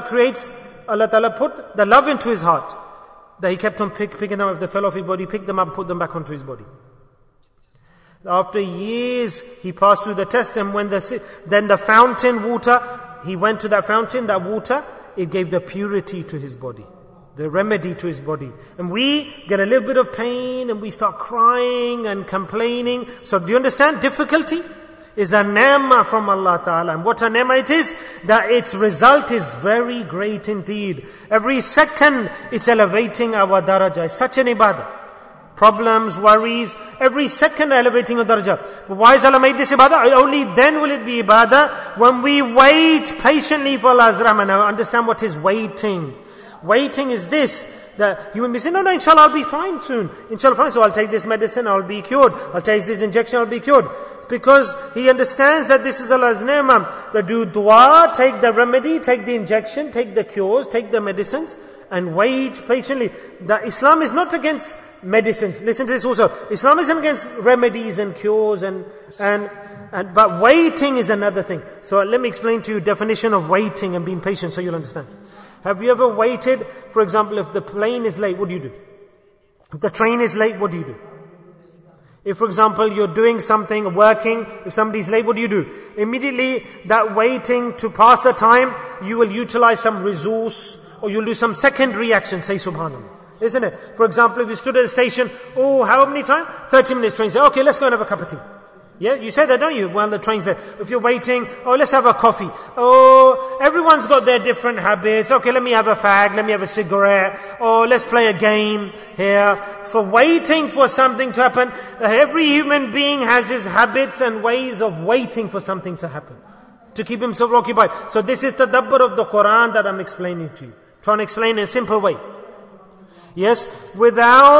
Speaker 1: put the love into his heart. That he kept on picking them up. If they fell off his body, picked them up, put them back onto his body. After years, he passed through the test, and when then the fountain water, he went to that fountain, that water, it gave the purity to his body, the remedy to his body. And we get a little bit of pain, and we start crying and complaining. So do you understand? Difficulty is a ni'mah from Allah Ta'ala. And what a ni'mah it is, that its result is very great indeed. Every second, it's elevating our darajah. It's such an ibadah. Problems, worries, every second elevating a darajah. But why has Allah made this ibadah? Only then will it be ibadah, when we wait patiently for Allah's rahmah. Now understand what is waiting. Waiting is this, that you will be saying, no, inshallah I'll be fine soon. Inshallah fine, so I'll take this medicine, I'll be cured. I'll take this injection, I'll be cured. Because he understands that this is Allah's ni'mah. That do dua, take the remedy, take the injection, take the cures, take the medicines, and wait patiently. That Islam is not against medicines. Listen to this also. Islam isn't against remedies and cures but waiting is another thing. So let me explain to you definition of waiting and being patient so you'll understand. Have you ever waited, for example, if the plane is late, what do you do? If the train is late, what do you do? If, for example, you're doing something, working, if somebody's late, what do you do? Immediately, that waiting to pass the time, you will utilize some resource, or you'll do some secondary action, say subhanallah. Isn't it? For example, if you stood at the station, how many time? 30 minutes, train say, okay, let's go and have a cup of tea. Yeah, you say that, don't you? Well, the train's there. If you're waiting, let's have a coffee. Everyone's got their different habits. Okay, let me have a fag, let me have a cigarette. Let's play a game here. For waiting for something to happen, every human being has his habits and ways of waiting for something to happen, to keep himself occupied. So this is the tadabbur of the Quran that I'm explaining to you. Trying to explain in a simple way. Yes, without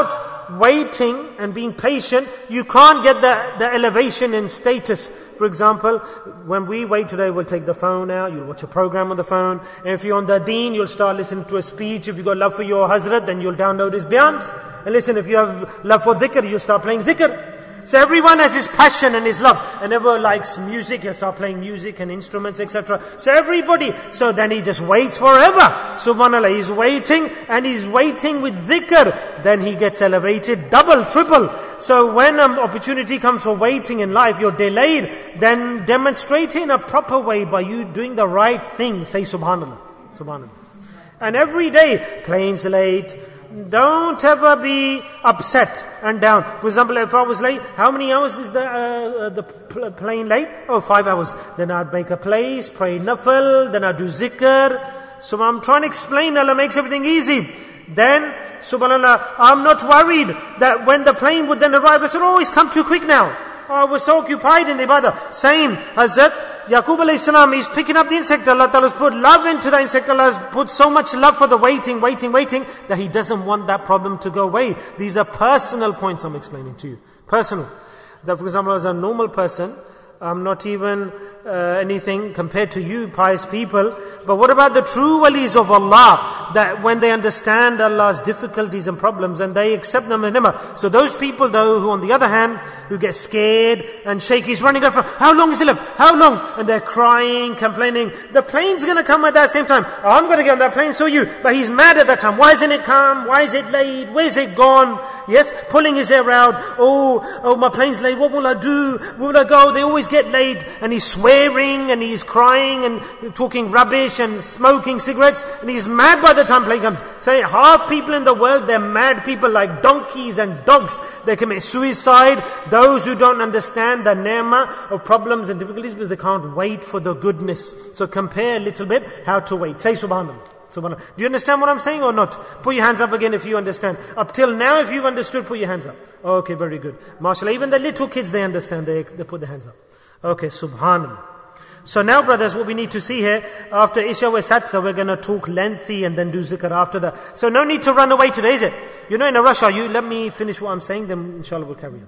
Speaker 1: waiting and being patient, you can't get the elevation in status. For example, when we wait today, we'll take the phone out, you'll watch a program on the phone. And if you're on the deen, you'll start listening to a speech. If you've got love for your Hazrat, then you'll download his bayans. And listen, if you have love for dhikr, you'll start playing dhikr. So everyone has his passion and his love. And whoever likes music, he'll start playing music and instruments, etc. So everybody, so then he just waits forever. Subhanallah, he's waiting and he's waiting with dhikr. Then he gets elevated double, triple. So when an opportunity comes for waiting in life, you're delayed, then demonstrate in a proper way by you doing the right thing. Say Subhanallah. Subhanallah. And every day, plane's late. Don't ever be upset and down. For example, if I was late, how many hours is the plane late? Oh, 5 hours. Then I'd make a place, pray nafil, then I'd do zikr. So I'm trying to explain, Allah makes everything easy. Then, subhanallah, I'm not worried that when the plane would then arrive, I said, oh, it's come too quick now. Oh, I was so occupied in the ibadah. Same, Hazrat Yaqub alayhi salam, he's picking up the insect. Allah Ta'ala has put love into the insect. Allah has put so much love for the waiting, that He doesn't want that problem to go away. These are personal points I'm explaining to you. Personal. That, for example, as a normal person, I'm not even anything compared to you, pious people. But what about the true walis of Allah? That when they understand Allah's difficulties and problems and they accept them and ni'mah. So those people though, who on the other hand, who get scared and shaky, he's running over, how long is it left? How long? And they're crying, complaining. The plane's going to come at that same time. Oh, I'm going to get on that plane, so you. But he's mad at that time. Why isn't it come? Why is it late? Where's it gone? Yes, pulling his hair out. Oh, my plane's late. What will I do? Where will I go? They always get late. And he's swearing and he's crying and talking rubbish and smoking cigarettes. And he's mad by the time plane comes. Say half people in the world, they're mad people like donkeys and dogs. They commit suicide. Those who don't understand the ni'mah of problems and difficulties because they can't wait for the goodness. So compare a little bit how to wait. Say subhanallah. Subhanallah. Do you understand what I'm saying or not? Put your hands up again if you understand. Up till now, if you've understood, put your hands up. Okay, very good. MashaAllah, even the little kids, they understand. They put their hands up. Okay, subhanallah. So now, brothers, what we need to see here, after Isha we're sat, so we're going to talk lengthy and then do zikr after that. So no need to run away today, is it? You're not in a rush, are you? Let me finish what I'm saying, then inshallah we'll carry on.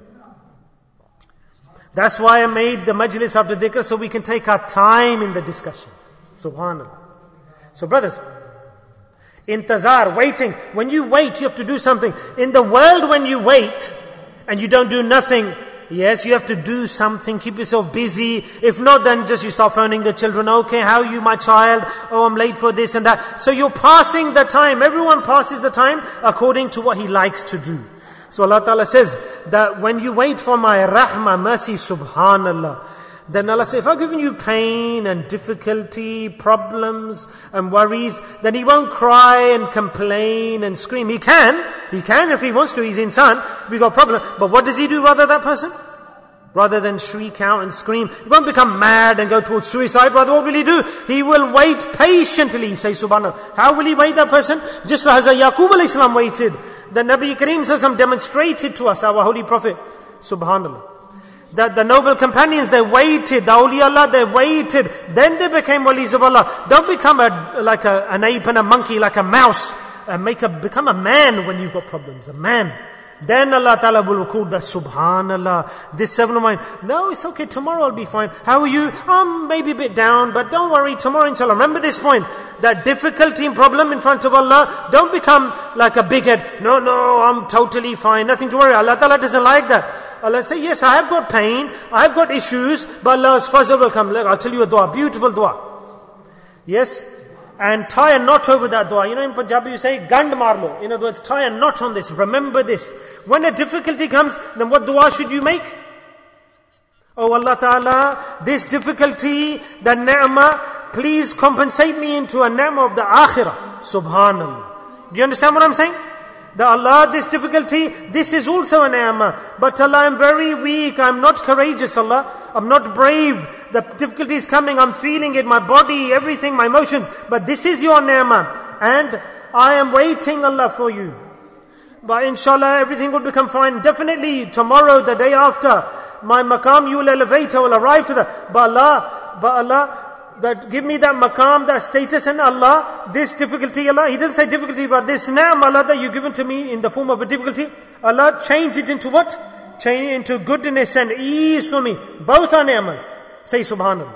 Speaker 1: That's why I made the majlis after dhikr, so we can take our time in the discussion. Subhanallah. So brothers, intazar, waiting. When you wait, you have to do something. In the world, when you wait and you don't do nothing, yes, you have to do something, keep yourself busy. If not, then just you start phoning the children. Okay, how are you, my child? Oh, I'm late for this and that. So you're passing the time. Everyone passes the time according to what he likes to do. So Allah Ta'ala says that when you wait for my rahmah, mercy, subhanallah, then Allah says, if I've given you pain and difficulty, problems and worries, then He won't cry and complain and scream. He can if He wants to. He's insan. If we got a problem. But what does He do rather that person? Rather than shriek out and scream, he won't become mad and go towards suicide. Rather, what will he do? He will wait patiently. Say subhanallah. How will he wait, that person? Just as Yaqub alayhi salam waited. The Nabi Kareem Sallallahu demonstrated to us, our Holy Prophet. Subhanallah. That the noble companions, they waited. The awliya, they waited. Then they became walis of Allah. Don't become like an ape and a monkey, like a mouse. Become a man when you've got problems. A man. Then Allah Ta'ala will record that subhanallah, this servant of mine. No, it's okay, tomorrow I'll be fine. How are you? I'm maybe a bit down, but don't worry, tomorrow inshallah. Remember this point, that difficulty and problem in front of Allah, don't become like a big head. No, I'm totally fine, nothing to worry. Allah Ta'ala doesn't like that. Allah say, yes, I have got pain, I have got issues, but Allah's fazl will come. Look, I'll tell you a dua, beautiful dua. Yes? And tie a knot over that dua. You know, in Punjabi you say, gand marlo. In other words, tie a knot on this. Remember this. When a difficulty comes, then what dua should you make? Oh Allah Ta'ala, this difficulty, the ni'mah, please compensate me into a ni'mah of the akhirah. Subhanallah. Do you understand what I'm saying? That Allah, this difficulty, this is also a ni'mah. But Allah, I'm very weak, I'm not courageous, Allah. I'm not brave. The difficulty is coming, I'm feeling it, my body, everything, my emotions. But this is your ni'mah. And I am waiting, Allah, for you. But inshallah, everything will become fine. Definitely, tomorrow, the day after, my maqam, you will elevate, I will arrive to that. But Allah, that give me that maqam, that status, and Allah, this difficulty, Allah, He doesn't say difficulty, but this ni'mah, Allah, that you've given to me in the form of a difficulty, Allah change it into what? Change it into goodness and ease for me. Both are ni'mas. Say subhanallah.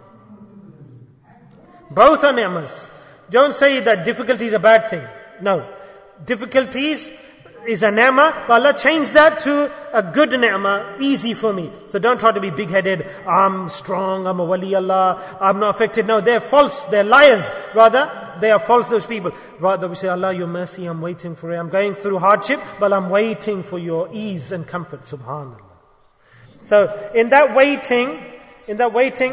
Speaker 1: Both are ni'mas. Don't say that difficulty is a bad thing. No. Difficulties is a ni'mah, but Allah changed that to a good ni'mah, easy for me. So don't try to be big-headed. I'm strong, I'm a wali Allah, I'm not affected. No, they're false, they're liars. Rather, they are false, those people. Rather, we say, Allah, your mercy, I'm waiting for it. I'm going through hardship, but I'm waiting for your ease and comfort. Subhanallah. So, in that waiting that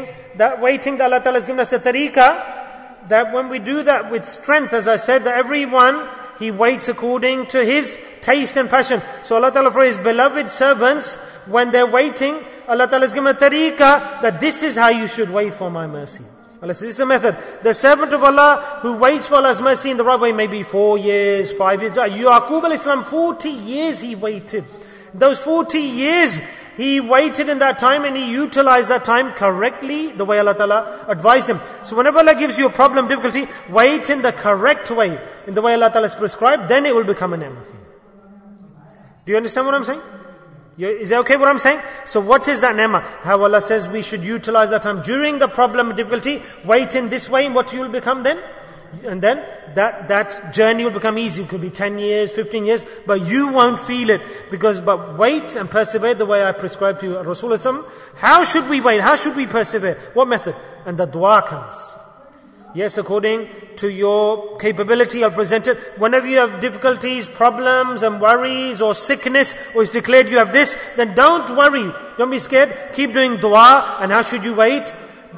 Speaker 1: Allah Ta'ala has given us the tariqah, that when we do that with strength, as I said, that everyone, he waits according to his taste and passion. So Allah Ta'ala for His beloved servants, when they're waiting, Allah Ta'ala has given a tariqah that this is how you should wait for my mercy. Allah says, this is a method. The servant of Allah who waits for Allah's mercy in the right way, maybe 4 years, 5 years. Yaqub al-Islam, 40 years he waited. Those 40 years, he waited in that time and he utilized that time correctly, the way Allah Ta'ala advised him. So whenever Allah gives you a problem, difficulty, wait in the correct way, in the way Allah Ta'ala has prescribed, then it will become a ni'mah for you. Do you understand what I'm saying? Is that okay what I'm saying? So what is that ni'mah? How Allah says we should utilize that time during the problem, difficulty, wait in this way, and what you will become then? And then that journey will become easy. It could be 10 years, 15 years, but you won't feel it. But wait and persevere the way I prescribed to you, Rasulullah. How should we wait? How should we persevere? What method? And the dua comes. Yes, according to your capability, I'll present it. Whenever you have difficulties, problems and worries or sickness, or it's declared you have this, then don't worry. Don't be scared. Keep doing dua. And how should you wait?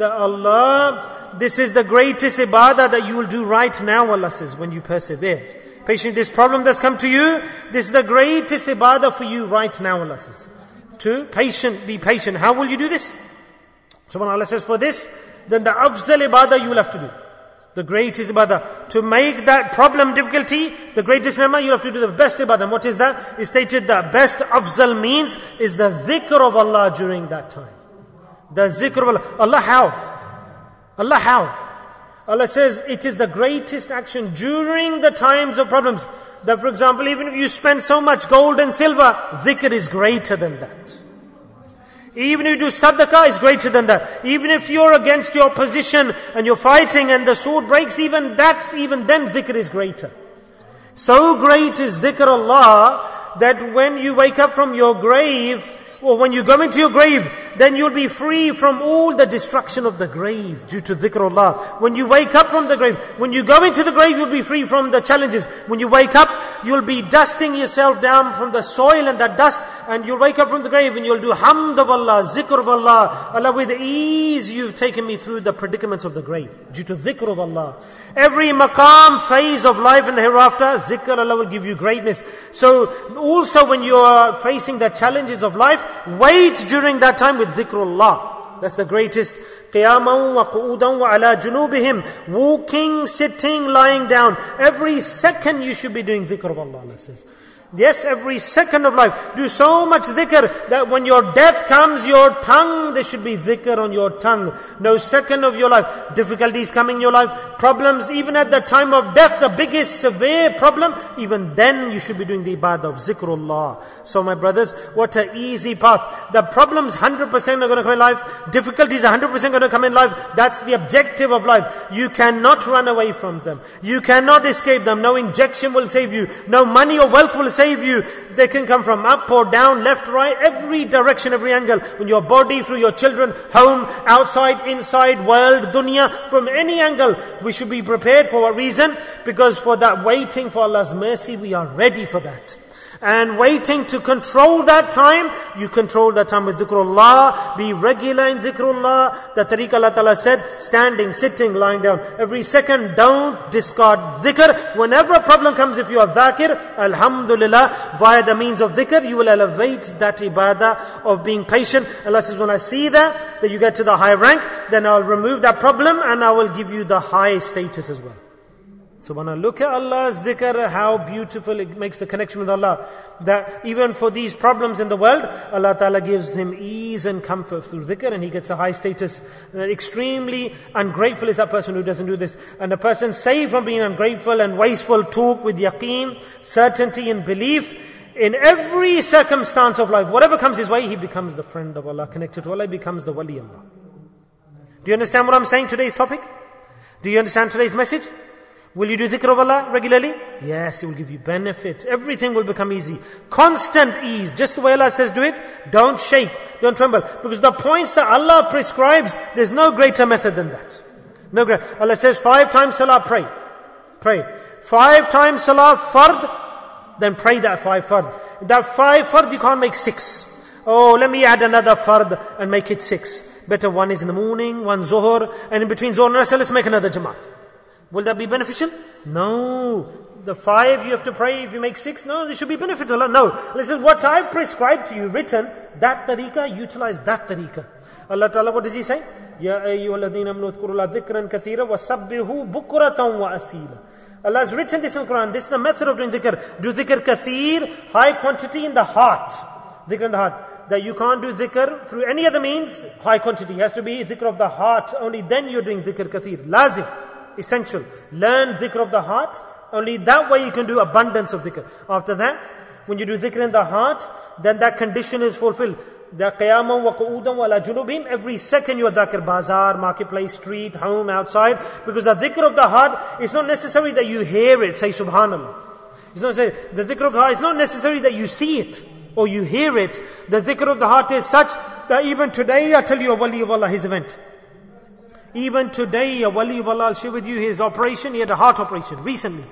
Speaker 1: This is the greatest ibadah that you will do right now, Allah says, when you persevere. Patient, this problem that's come to you, this is the greatest ibadah for you right now, Allah says. Be patient. How will you do this? So when Allah says for this, then the afzal ibadah you will have to do. The greatest ibadah. To make that problem, difficulty, the greatest ni'mah, you have to do the best ibadah. And what is that? It's stated that best afzal means is the dhikr of Allah during that time. The zikr of Allah. Allah how? Allah how? Allah says it is the greatest action during the times of problems. That for example, even if you spend so much gold and silver, dhikr is greater than that. Even if you do sadaqah, is greater than that. Even if you're against your position and you're fighting and the sword breaks, even then dhikr is greater. So great is dhikr Allah that when you wake up from your grave, or when you go into your grave, then you'll be free from all the destruction of the grave due to dhikrullah. When you wake up from the grave, when you go into the grave, you'll be free from the challenges. When you wake up, you'll be dusting yourself down from the soil and that dust, and you'll wake up from the grave and you'll do hamd of Allah, zikr of Allah. Allah, with ease you've taken me through the predicaments of the grave due to dhikr of Allah. Every maqam, phase of life in the hereafter, zikr, Allah will give you greatness. So also when you are facing the challenges of life, wait during that time with dhikrullah. That's the greatest. قِيَامًا وَقُعُودًا وَعَلَى جُنُوبِهِمْ. Walking, sitting, lying down. Every second you should be doing dhikr of Allah, Allah says. Yes, every second of life. Do so much dhikr that when your death comes, your tongue, there should be dhikr on your tongue. No second of your life. Difficulties coming in your life. Problems, even at the time of death, the biggest severe problem, even then you should be doing the ibadah of zikrullah. So my brothers, what an easy path. The problems 100% are going to come in life. Difficulties 100% going to come in life. That's the objective of life. You cannot run away from them. You cannot escape them. No injection will save you. No money or wealth will save you. They can come from up or down, left, right, every direction, every angle. In your body, through your children, home, outside, inside, world, dunya, from any angle. We should be prepared. For what reason? Because for that waiting for Allah's mercy, we are ready for that. And waiting to control that time, you control that time with dhikrullah, be regular in dhikrullah. The tariqah Allah Ta'ala said, standing, sitting, lying down. Every second, don't discard dhikr. Whenever a problem comes, if you are dhakir, alhamdulillah, via the means of dhikr, you will elevate that ibadah of being patient. Allah says, when I see that you get to the high rank, then I'll remove that problem and I will give you the high status as well. So when I look at Allah's dhikr, how beautiful it makes the connection with Allah. That even for these problems in the world, Allah Ta'ala gives him ease and comfort through dhikr, and he gets a high status. Extremely ungrateful is that person who doesn't do this. And a person saved from being ungrateful and wasteful talk with yaqeen, certainty and belief, in every circumstance of life, whatever comes his way, he becomes the friend of Allah, connected to Allah, he becomes the wali Allah. Do you understand what I'm saying, today's topic? Do you understand today's message? Will you do dhikr of Allah regularly? Yes, it will give you benefit. Everything will become easy. Constant ease. Just the way Allah says do it. Don't shake. Don't tremble. Because the points that Allah prescribes, there's no greater method than that. No greater. Allah says 5 times salah, pray. Pray. 5 times salah, fard, then pray that 5 fard. That 5 fard you can't make 6. Oh, let me add another fard and make it 6. Better one is in the morning, one zuhr, and in between zuhr and asr, let's make another jamaat. Will that be beneficial? No. The 5 you have to pray, if you make 6, no, this should be beneficial. No. Listen, what I've prescribed to you, written, that tariqah, utilize that tariqah. Allah Ta'ala, what does He say? Ya ayyuhalladhina amanu dhkurullaha dhikran kathira wa sabbihu bukratan wa asila. Allah has written this in the Quran. This is the method of doing dhikr. Do dhikr kathir, high quantity in the heart. Dhikr in the heart. That you can't do dhikr through any other means, high quantity. It has to be dhikr of the heart. Only then you're doing dhikr kathir. Lazim. Essential. Learn dhikr of the heart. Only that way you can do abundance of dhikr. After that, when you do dhikr in the heart, then that condition is fulfilled. The qiyaman wa qu'udan wa la junubim. Every second you are dhikr. Bazaar, marketplace, street, home, outside. Because the dhikr of the heart, it's not necessary that you hear it. Say subhanallah. It's not necessary. The dhikr of the heart is not necessary that you see it or you hear it. The dhikr of the heart is such that even today, I tell you, a wali of Allah, his event. Even today, a wali of Allah, I'll share with you his operation. He had a heart operation recently.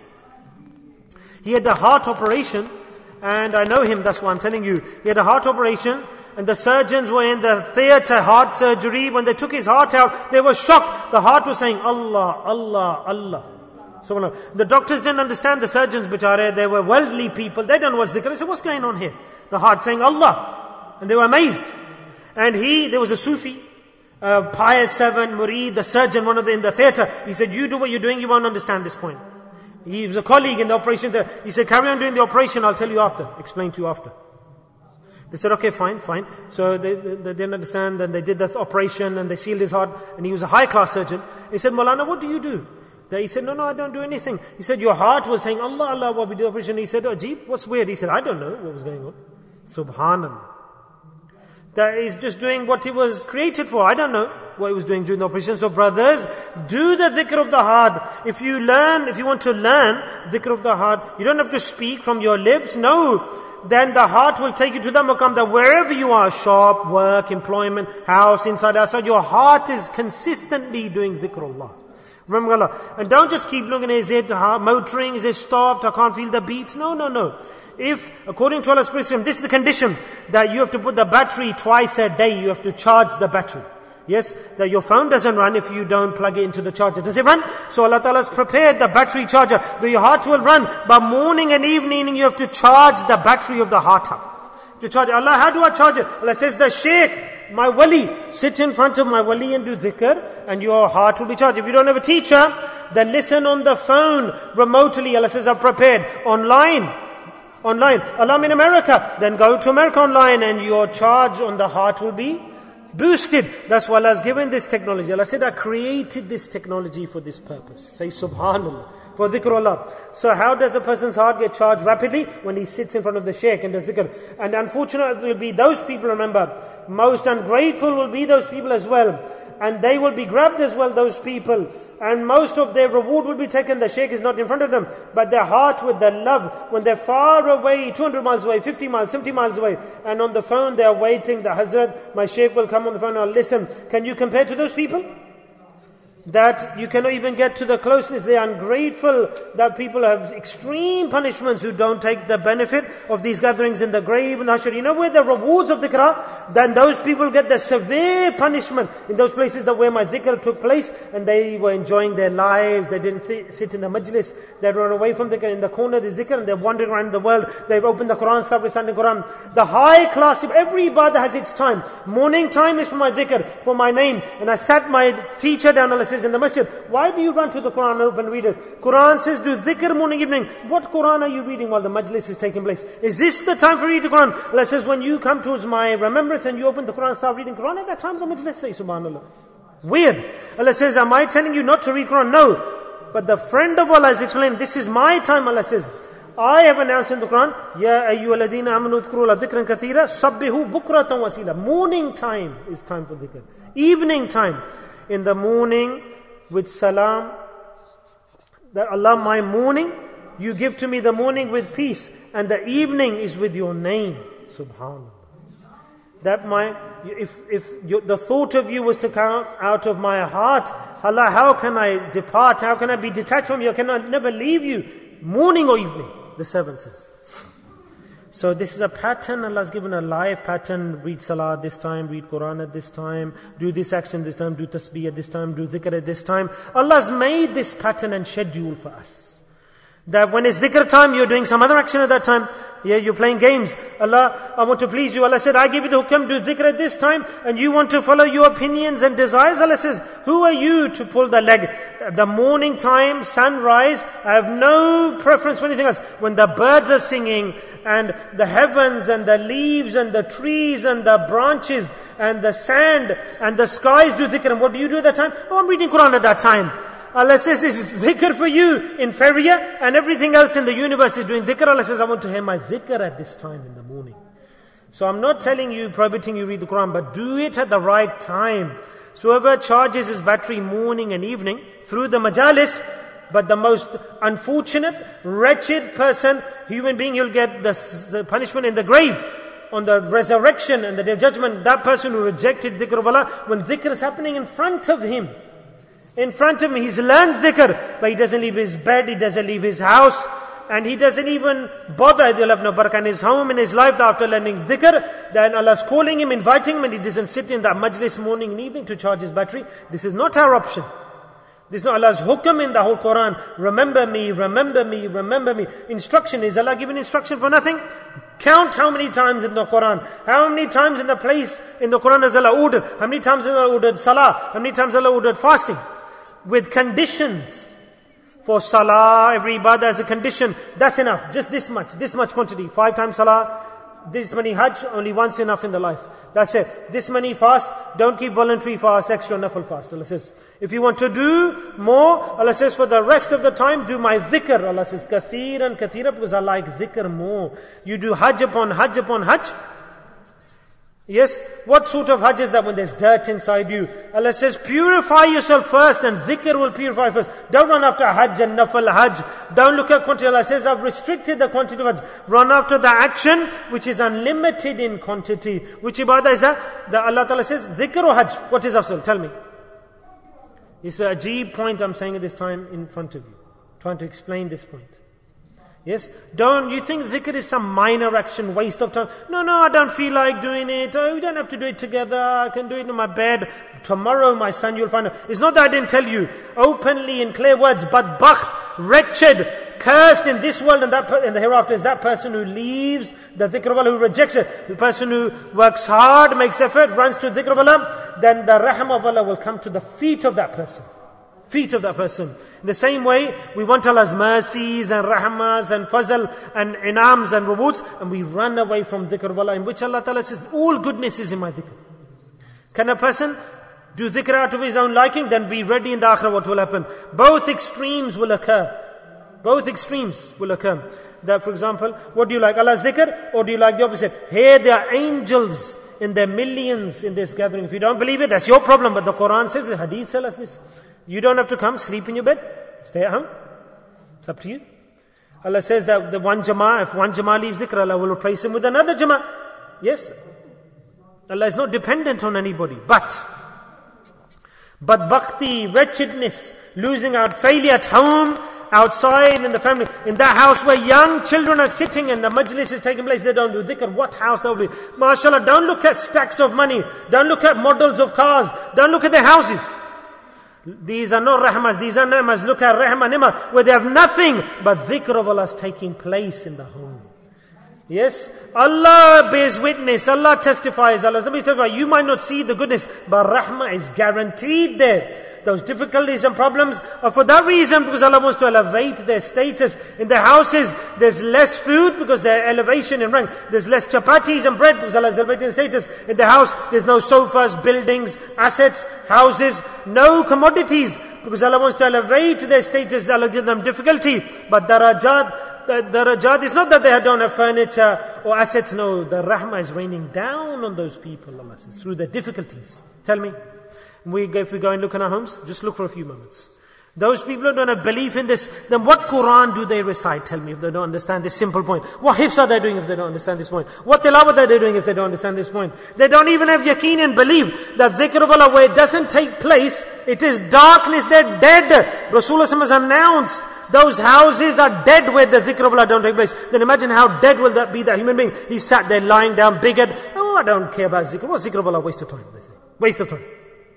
Speaker 1: He had a heart operation, and I know him, that's why I'm telling you. He had a heart operation, and the surgeons were in the theatre, heart surgery. When they took his heart out, they were shocked. The heart was saying, Allah, Allah, Allah. So the doctors didn't understand, the surgeons, bichare, they were worldly people. They don't know what's dhikr. They said, what's going on here? The heart saying, Allah. And they were amazed. And there was a Sufi, pious servant, murid, the surgeon, one of them in the theatre. He said, you do what you're doing, you won't understand this point. He was a colleague in the operation. He said, carry on doing the operation, I'll tell you after, explain to you after. They said, okay, fine. So they didn't understand, and they did the operation, and they sealed his heart, and he was a high-class surgeon. He said, Maulana, what do you do? He said, no, I don't do anything. He said, your heart was saying, Allah, Allah, what we do the operation. He said, Ajib, what's weird? He said, I don't know what was going on. Subhanallah. That is just doing what he was created for. I don't know what he was doing during the operation. So brothers, do the dhikr of the heart. If you want to learn dhikr of the heart, you don't have to speak from your lips. No. Then the heart will take you to the maqam that wherever you are, shop, work, employment, house, inside, outside, your heart is consistently doing dhikr of Allah. Remember Allah. And don't just keep looking, is it motoring, is it stopped, I can't feel the beat. No. If, according to Allah's prescription, this is the condition, that you have to put the battery twice a day, you have to charge the battery. Yes, that your phone doesn't run if you don't plug it into the charger. Does it run? So Allah Ta'ala has prepared the battery charger, that your heart will run. But morning and evening you have to charge the battery of the heart up. To charge it. Allah, how do I charge it? Allah says, the shaykh, my wali, sit in front of my wali and do dhikr, and your heart will be charged. If you don't have a teacher, then listen on the phone, remotely. Allah says, I've prepared. Online. Allah, I'm in America. Then go to America online, and your charge on the heart will be boosted. That's why Allah has given this technology. Allah said, I created this technology for this purpose. Say subhanallah. For dhikr Allah. So how does a person's heart get charged rapidly? When he sits in front of the shaykh and does dhikr. And unfortunately will be those people, remember, most ungrateful will be those people as well. And they will be grabbed as well, those people. And most of their reward will be taken. The shaykh is not in front of them. But their heart with the love, when they're far away, 200 miles away, 50 miles, 70 miles away, and on the phone they are waiting, the Hazrat, my shaykh will come on the phone, I'll listen. Can you compare to those people? That you cannot even get to the closeness. They are ungrateful. That people have extreme punishments who don't take the benefit of these gatherings in the grave and Hashar. You know where the rewards of dhikr? Then those people get the severe punishment in those places that where my dhikr took place, and they were enjoying their lives. They didn't sit in the majlis. They run away from dhikr. In the corner there's dhikr, and they're wandering around the world. They've opened the Quran, started reciting Quran. The high class, every ibadah has its time. Morning time is for my dhikr, for my name. And I sat my teacher down, Allah says, in the masjid, why do you run to the Quran and open and read it? Quran says do dhikr morning, evening. What Quran are you reading while the majlis is taking place? Is this the time for reading the Quran? Allah says, when you come towards my remembrance and you open the Quran and start reading Quran, at that time the majlis, say subhanallah. Weird. Allah says, am I telling you not to read Quran? No. But the friend of Allah is explaining, this is my time, Allah says. I have announced in the Quran, Ya ayyuhalladhina amanu dhkuru la dhikran kathira, sabbihu bukratan wasila. Morning time is time for dhikr. Evening time. In the morning with salam, that Allah, my morning, you give to me the morning with peace, and the evening is with your name. Subhanallah. That the thought of you was to come out of my heart, Allah, how can I depart? How can I be detached from you? Can I never leave you? Morning or evening, the seven says. So this is a pattern. Allah has given a live pattern. Read salah at this time, read Quran at this time, do this action this time, do tasbih at this time, do dhikr at this time. Allah has made this pattern and schedule for us. That when it's dhikr time, you're doing some other action at that time. Yeah, you're playing games. Allah, I want to please you. Allah said, I give you the hukam, do dhikr at this time, and you want to follow your opinions and desires. Allah says, who are you to pull the leg? The morning time, sunrise, I have no preference for anything else. When the birds are singing, and the heavens, and the leaves, and the trees, and the branches, and the sand, and the skies do dhikr. And what do you do at that time? Oh, I'm reading Quran at that time. Allah says, this is dhikr for you in Feria, and everything else in the universe is doing dhikr. Allah says, I want to hear my dhikr at this time in the morning. So I'm not telling you, prohibiting you read the Quran, but do it at the right time. So whoever charges his battery morning and evening through the majalis, but the most unfortunate, wretched person, human being, he'll get the punishment in the grave. On the resurrection and the day of judgment, that person who rejected dhikr of Allah, when dhikr is happening in front of him, he's learned dhikr, but he doesn't leave his bed, he doesn't leave his house, and he doesn't even bother. He'll have no barakah in his home, in his life, after learning dhikr. Then Allah's calling him, inviting him, and he doesn't sit in that majlis morning and evening to charge his battery. This is not our option. This is not Allah's hukam in the whole Quran. Remember me, remember me, remember me. Instruction, is Allah giving instruction for nothing? Count how many times in the Quran, how many times in the place in the Quran has Allah ordered, how many times has Allah ordered salah, how many times Allah ordered fasting. With conditions. For salah, every ibadah has a condition. That's enough. Just this much quantity. 5 times salah, this many hajj, only once enough in the life. That's it. This many fast, don't keep voluntary fast, extra nafil fast. Allah says, if you want to do more, Allah says, for the rest of the time, do my dhikr. Allah says, kathiran, kathira, because I like dhikr more. You do hajj upon hajj upon hajj. Yes, what sort of hajj is that when there's dirt inside you? Allah says, purify yourself first and dhikr will purify first. Don't run after hajj and nafal hajj. Don't look at quantity. Allah says, I've restricted the quantity of hajj. Run after the action which is unlimited in quantity. Which ibadah is that? The Allah Ta'ala says, dhikr or hajj? What is afsal? Tell me. It's a ajib point I'm saying at this time in front of you. Trying to explain this point. Yes? Don't you think dhikr is some minor action, waste of time? No, I don't feel like doing it. Oh, we don't have to do it together. I can do it in my bed. Tomorrow, my son, you'll find out. It's not that I didn't tell you openly in clear words, but wretched, cursed in this world and in the hereafter is that person who leaves the dhikr of Allah, who rejects it. The person who works hard, makes effort, runs to dhikr of Allah, then the rahmah of Allah will come to the feet of that person. Feet of that person. In the same way, we want Allah's mercies and rahmas and fazl and inams and rewards, and we run away from dhikr of Allah, in which Allah Ta'ala says, all goodness is in my dhikr. Can a person do dhikr out of his own liking? Then be ready in the akhirah what will happen. Both extremes will occur. Both extremes will occur. That, for example, what do you like? Allah's dhikr, or do you like the opposite? Here there are angels in their millions in this gathering. If you don't believe it, that's your problem. But the Quran says, the hadith tell us this. You don't have to come, sleep in your bed, stay at home. It's up to you. Allah says that the one jama'ah, if one jama'ah leaves dhikr, Allah will replace him with another jama'ah. Yes. Allah is not dependent on anybody. But bhakti, wretchedness, losing out, failure at home, outside in the family, in that house where young children are sitting and the majlis is taking place, they don't do dhikr. What house that will be? MashaAllah, don't look at stacks of money. Don't look at models of cars. Don't look at their houses. These are not rahmas, these are ni'mas. Look at rahmah, ni'mah, where they have nothing but dhikr of Allah is taking place in the home. Yes, Allah bears witness, Allah testifies, Allah testifies. You might not see the goodness, but rahmah is guaranteed there. Those difficulties and problems are for that reason, because Allah wants to elevate their status. In their houses, there's less food because their elevation in rank. There's less chapatis and bread because Allah is elevating their status. In their house, there's no sofas, buildings, assets, houses, no commodities, because Allah wants to elevate their status. Allah gives them difficulty. But darajat, the darajat is not that they don't have furniture or assets. No, the rahmah is raining down on those people, Allah says, through their difficulties. Tell me, if we go and look in our homes, just look for a few moments. Those people who don't have belief in this, then what Quran do they recite? Tell me if they don't understand this simple point. What hifz are they doing if they don't understand this point? What tilawat are they doing if they don't understand this point? They don't even have yaqeen and believe that dhikr of Allah, where it doesn't take place, it is darkness, they're dead. Rasulullah has announced those houses are dead where the dhikr of Allah don't take place. Then imagine how dead will that be, that human being. He sat there lying down, bigoted. Oh, I don't care about zikr. What's zikr of Allah? Waste of time, they say. Waste of time.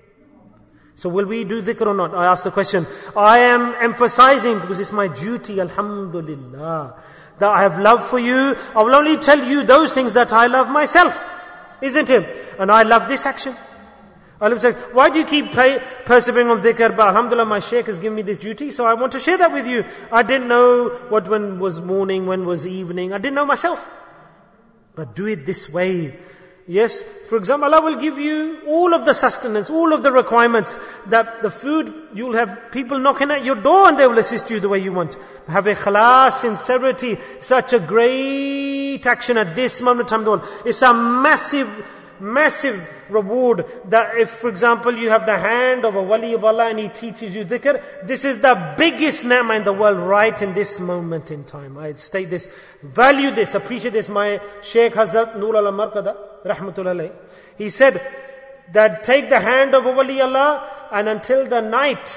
Speaker 1: So will we do dhikr or not? I ask the question. I am emphasizing, because it's my duty, alhamdulillah, that I have love for you. I will only tell you those things that I love myself. Isn't it? And I love this action. I love saying, why do you keep persevering on dhikr? But alhamdulillah, my shaykh has given me this duty, so I want to share that with you. I didn't know when was morning, when was evening. I didn't know myself. But do it this way. Yes, for example, Allah will give you all of the sustenance, all of the requirements, that the food, you'll have people knocking at your door and they will assist you the way you want. Have ikhlas, sincerity, such a great action at this moment in time. It's a massive reward that if, for example, you have the hand of a wali of Allah and he teaches you dhikr, this is the biggest ni'mah in the world right in this moment in time. I state this, value this, appreciate this. My Shaykh Hazrat Nur al-Marqada, rahmatullah alayh, he said that take the hand of a wali Allah and until the night,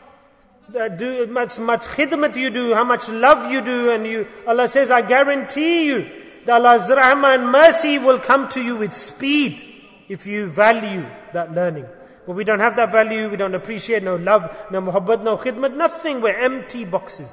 Speaker 1: do much khidmat you do, how much love you do, and Allah says, I guarantee you that Allah's rahmah and mercy will come to you with speed if you value that learning. But we don't have that value, we don't appreciate, no love, no muhabbat, no khidmat, nothing. We're empty boxes,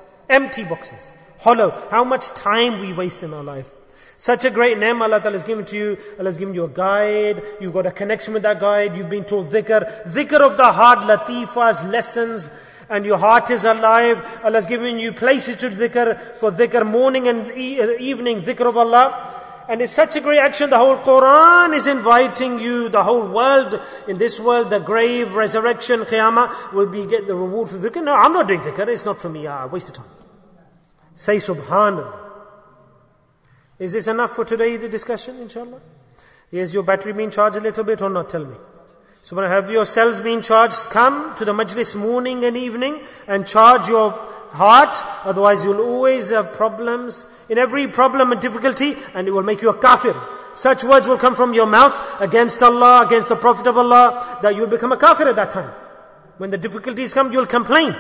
Speaker 1: hollow. How much time we waste in our life. Such a great name Allah Ta'ala has given to you. Allah has given you a guide, you've got a connection with that guide, you've been told dhikr of the heart, latifas, lessons, and your heart is alive. Allah has given you places to dhikr, for dhikr morning and evening, dhikr of Allah. And it's such a great action. The whole Quran is inviting you, the whole world, in this world, the grave, resurrection, qiyamah, will get the reward for dhikr. No, I'm not doing dhikr, it's not for me, waste of time. Say subhanallah. Is this enough for today, the discussion, inshallah? Is your battery being charged a little bit or not? Tell me. So when have your cells been charged? Come to the majlis morning and evening and charge your heart. Otherwise you'll always have problems. In every problem and difficulty, and it will make you a kafir. Such words will come from your mouth against Allah, against the Prophet of Allah, that you'll become a kafir at that time. When the difficulties come, you'll complain.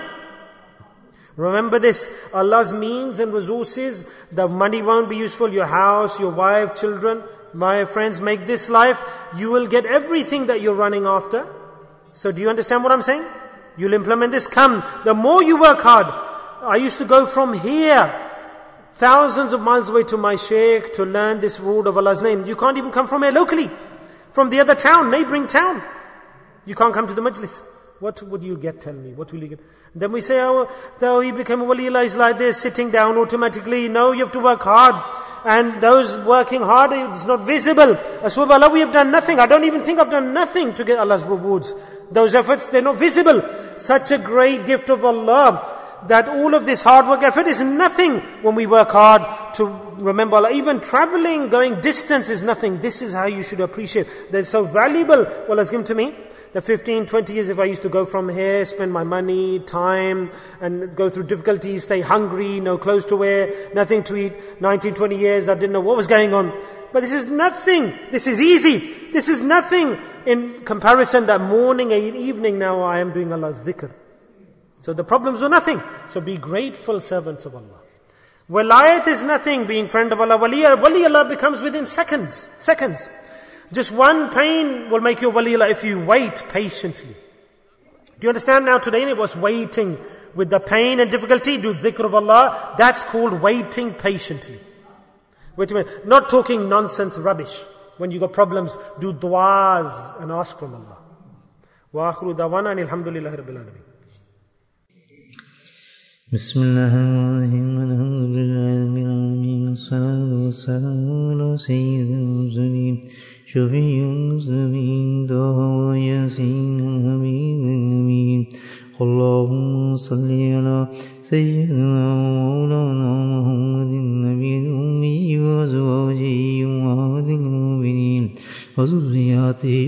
Speaker 1: Remember this, Allah's means and resources, the money won't be useful, your house, your wife, children. My friends, make this life, you will get everything that you're running after. So do you understand what I'm saying? You'll implement this. Come, the more you work hard. I used to go from here, thousands of miles away to my shaykh to learn this word of Allah's name. You can't even come from here locally. From the other town, neighboring town. You can't come to the majlis. What would you get? Tell me. What will you get? Then we say, oh, though he became a wali, he's like this, sitting down automatically. No, you have to work hard. And those working hard, it's not visible. Allah, we have done nothing. I don't even think I've done nothing to get Allah's rewards. Those efforts, they're not visible. Such a great gift of Allah, that all of this hard work effort is nothing when we work hard to remember Allah. Even traveling, going distance is nothing. This is how you should appreciate. They're so valuable. Well, has given to me. The 15, 20 years if I used to go from here, spend my money, time, and go through difficulties, stay hungry, no clothes to wear, nothing to eat. 19, 20 years, I didn't know what was going on. But this is nothing. This is easy. This is nothing in comparison that morning and evening now I am doing Allah's dhikr. So the problems were nothing. So be grateful servants of Allah. Walayat is nothing, being friend of Allah. Wali Allah becomes within seconds. Just one pain will make you a wali Allah if you wait patiently. Do you understand now? Today it was waiting with the pain and difficulty. Do dhikr of Allah. That's called waiting patiently. Wait a minute. Not talking nonsense rubbish. When you got problems, do du'as and ask from Allah. Wa akhiru dawana alhamdulillahi rabbil alamin.
Speaker 2: Bismillahirrahmanirrahim. Alhamdulillahi rabbil alamin. Salatu wassalamu ala sayyidil mursalin. شفيع المسلمين طه وياسين الحبيب الأمين اللهم صل على سيدنا ومولانا محمد وذرياته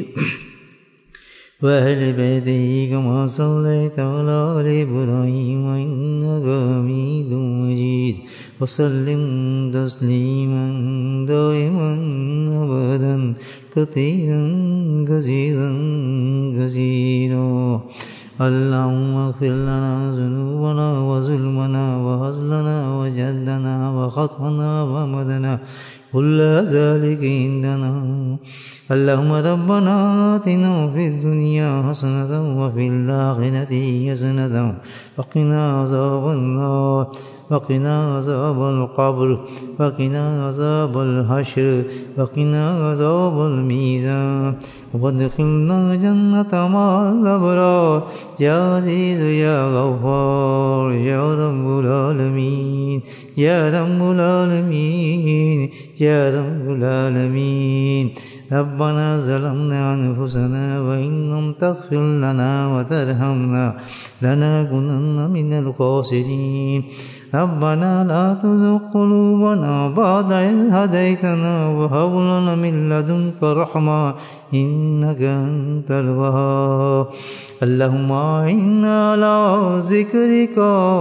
Speaker 2: وأهل بيته كما صليت على آل إبراهيم إنك حميد مجيد وسلم تسليما دائما أبدا كثيرا كثيرا كثيرا. اللهم اغفر لنا ذنوبنا وظلمنا وهزلنا وجدنا وخطأنا ومدنا كل ذلك عندنا. اللهم ربنا آتنا في الدنيا حسنة وفي الآخرة حسنة وقنا عذاب النار وقنا عذاب القبر وقنا عذاب الحشر وقنا عذاب الميزان وادخلنا جنة مع الأبرار يا عزيز يا غفار يا رب العالمين يا رب العالمين يا رب العالمين. ربنا ظلمنا أنفسنا وإن لم تغفر لنا وترحمنا لنكونن من الخاسرين. ربنا لا تزغ قلوبنا بعد إذ هديتنا وهب لنا من لدنك رحمة إنك أنت الوهاب. اللهم أعنا على ذكرك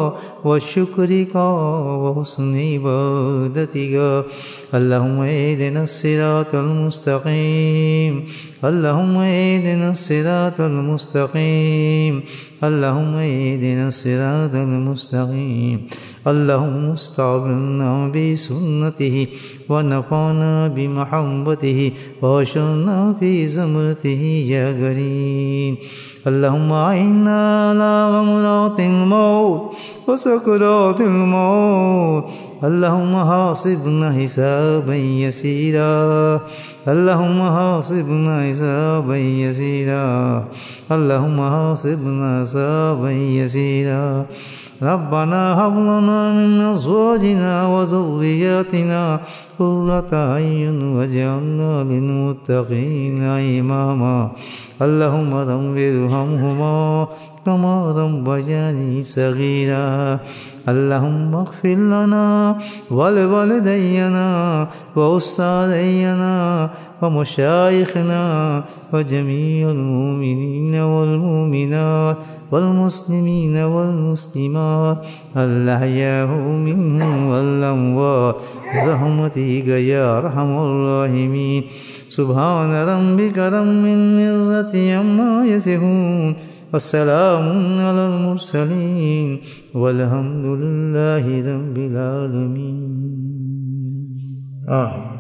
Speaker 2: وشكرك وحسن عبادتك. اللهم اهدنا الصراط المستقيم اللهم اهدنا الصراط المستقيم اللهم اهدنا الصراط المستقيم. اللهم استعملنا بسنته ونفعنا بمحبته واشرنا في زمرته يا كريم. اللهم أعنا على غمرات الموت وسكرات الموت. اللهم حاسبنا حسابا يسيرا اللهم حاسبنا حسابا يسيرا اللهم حاسبنا حسابا يسيرا. ربنا هب لنا من أزواجنا وذرياتنا قرة أعين واجعلنا للمتقين إماما. اللهم رب ارحمهما كما ربياني صغيرا. اللهم اغفر لنا ولوالدينا وأستاذينا ومشايخنا وجميع المؤمنين والمؤمنات والمسلمين والمسلمات الأحياء منهم والأموات برحمتك يا أرحم الراحمين. سبحان ربك رب العزة عما يصفون والسلام على المرسلين والحمد لله رب العالمين. آمين.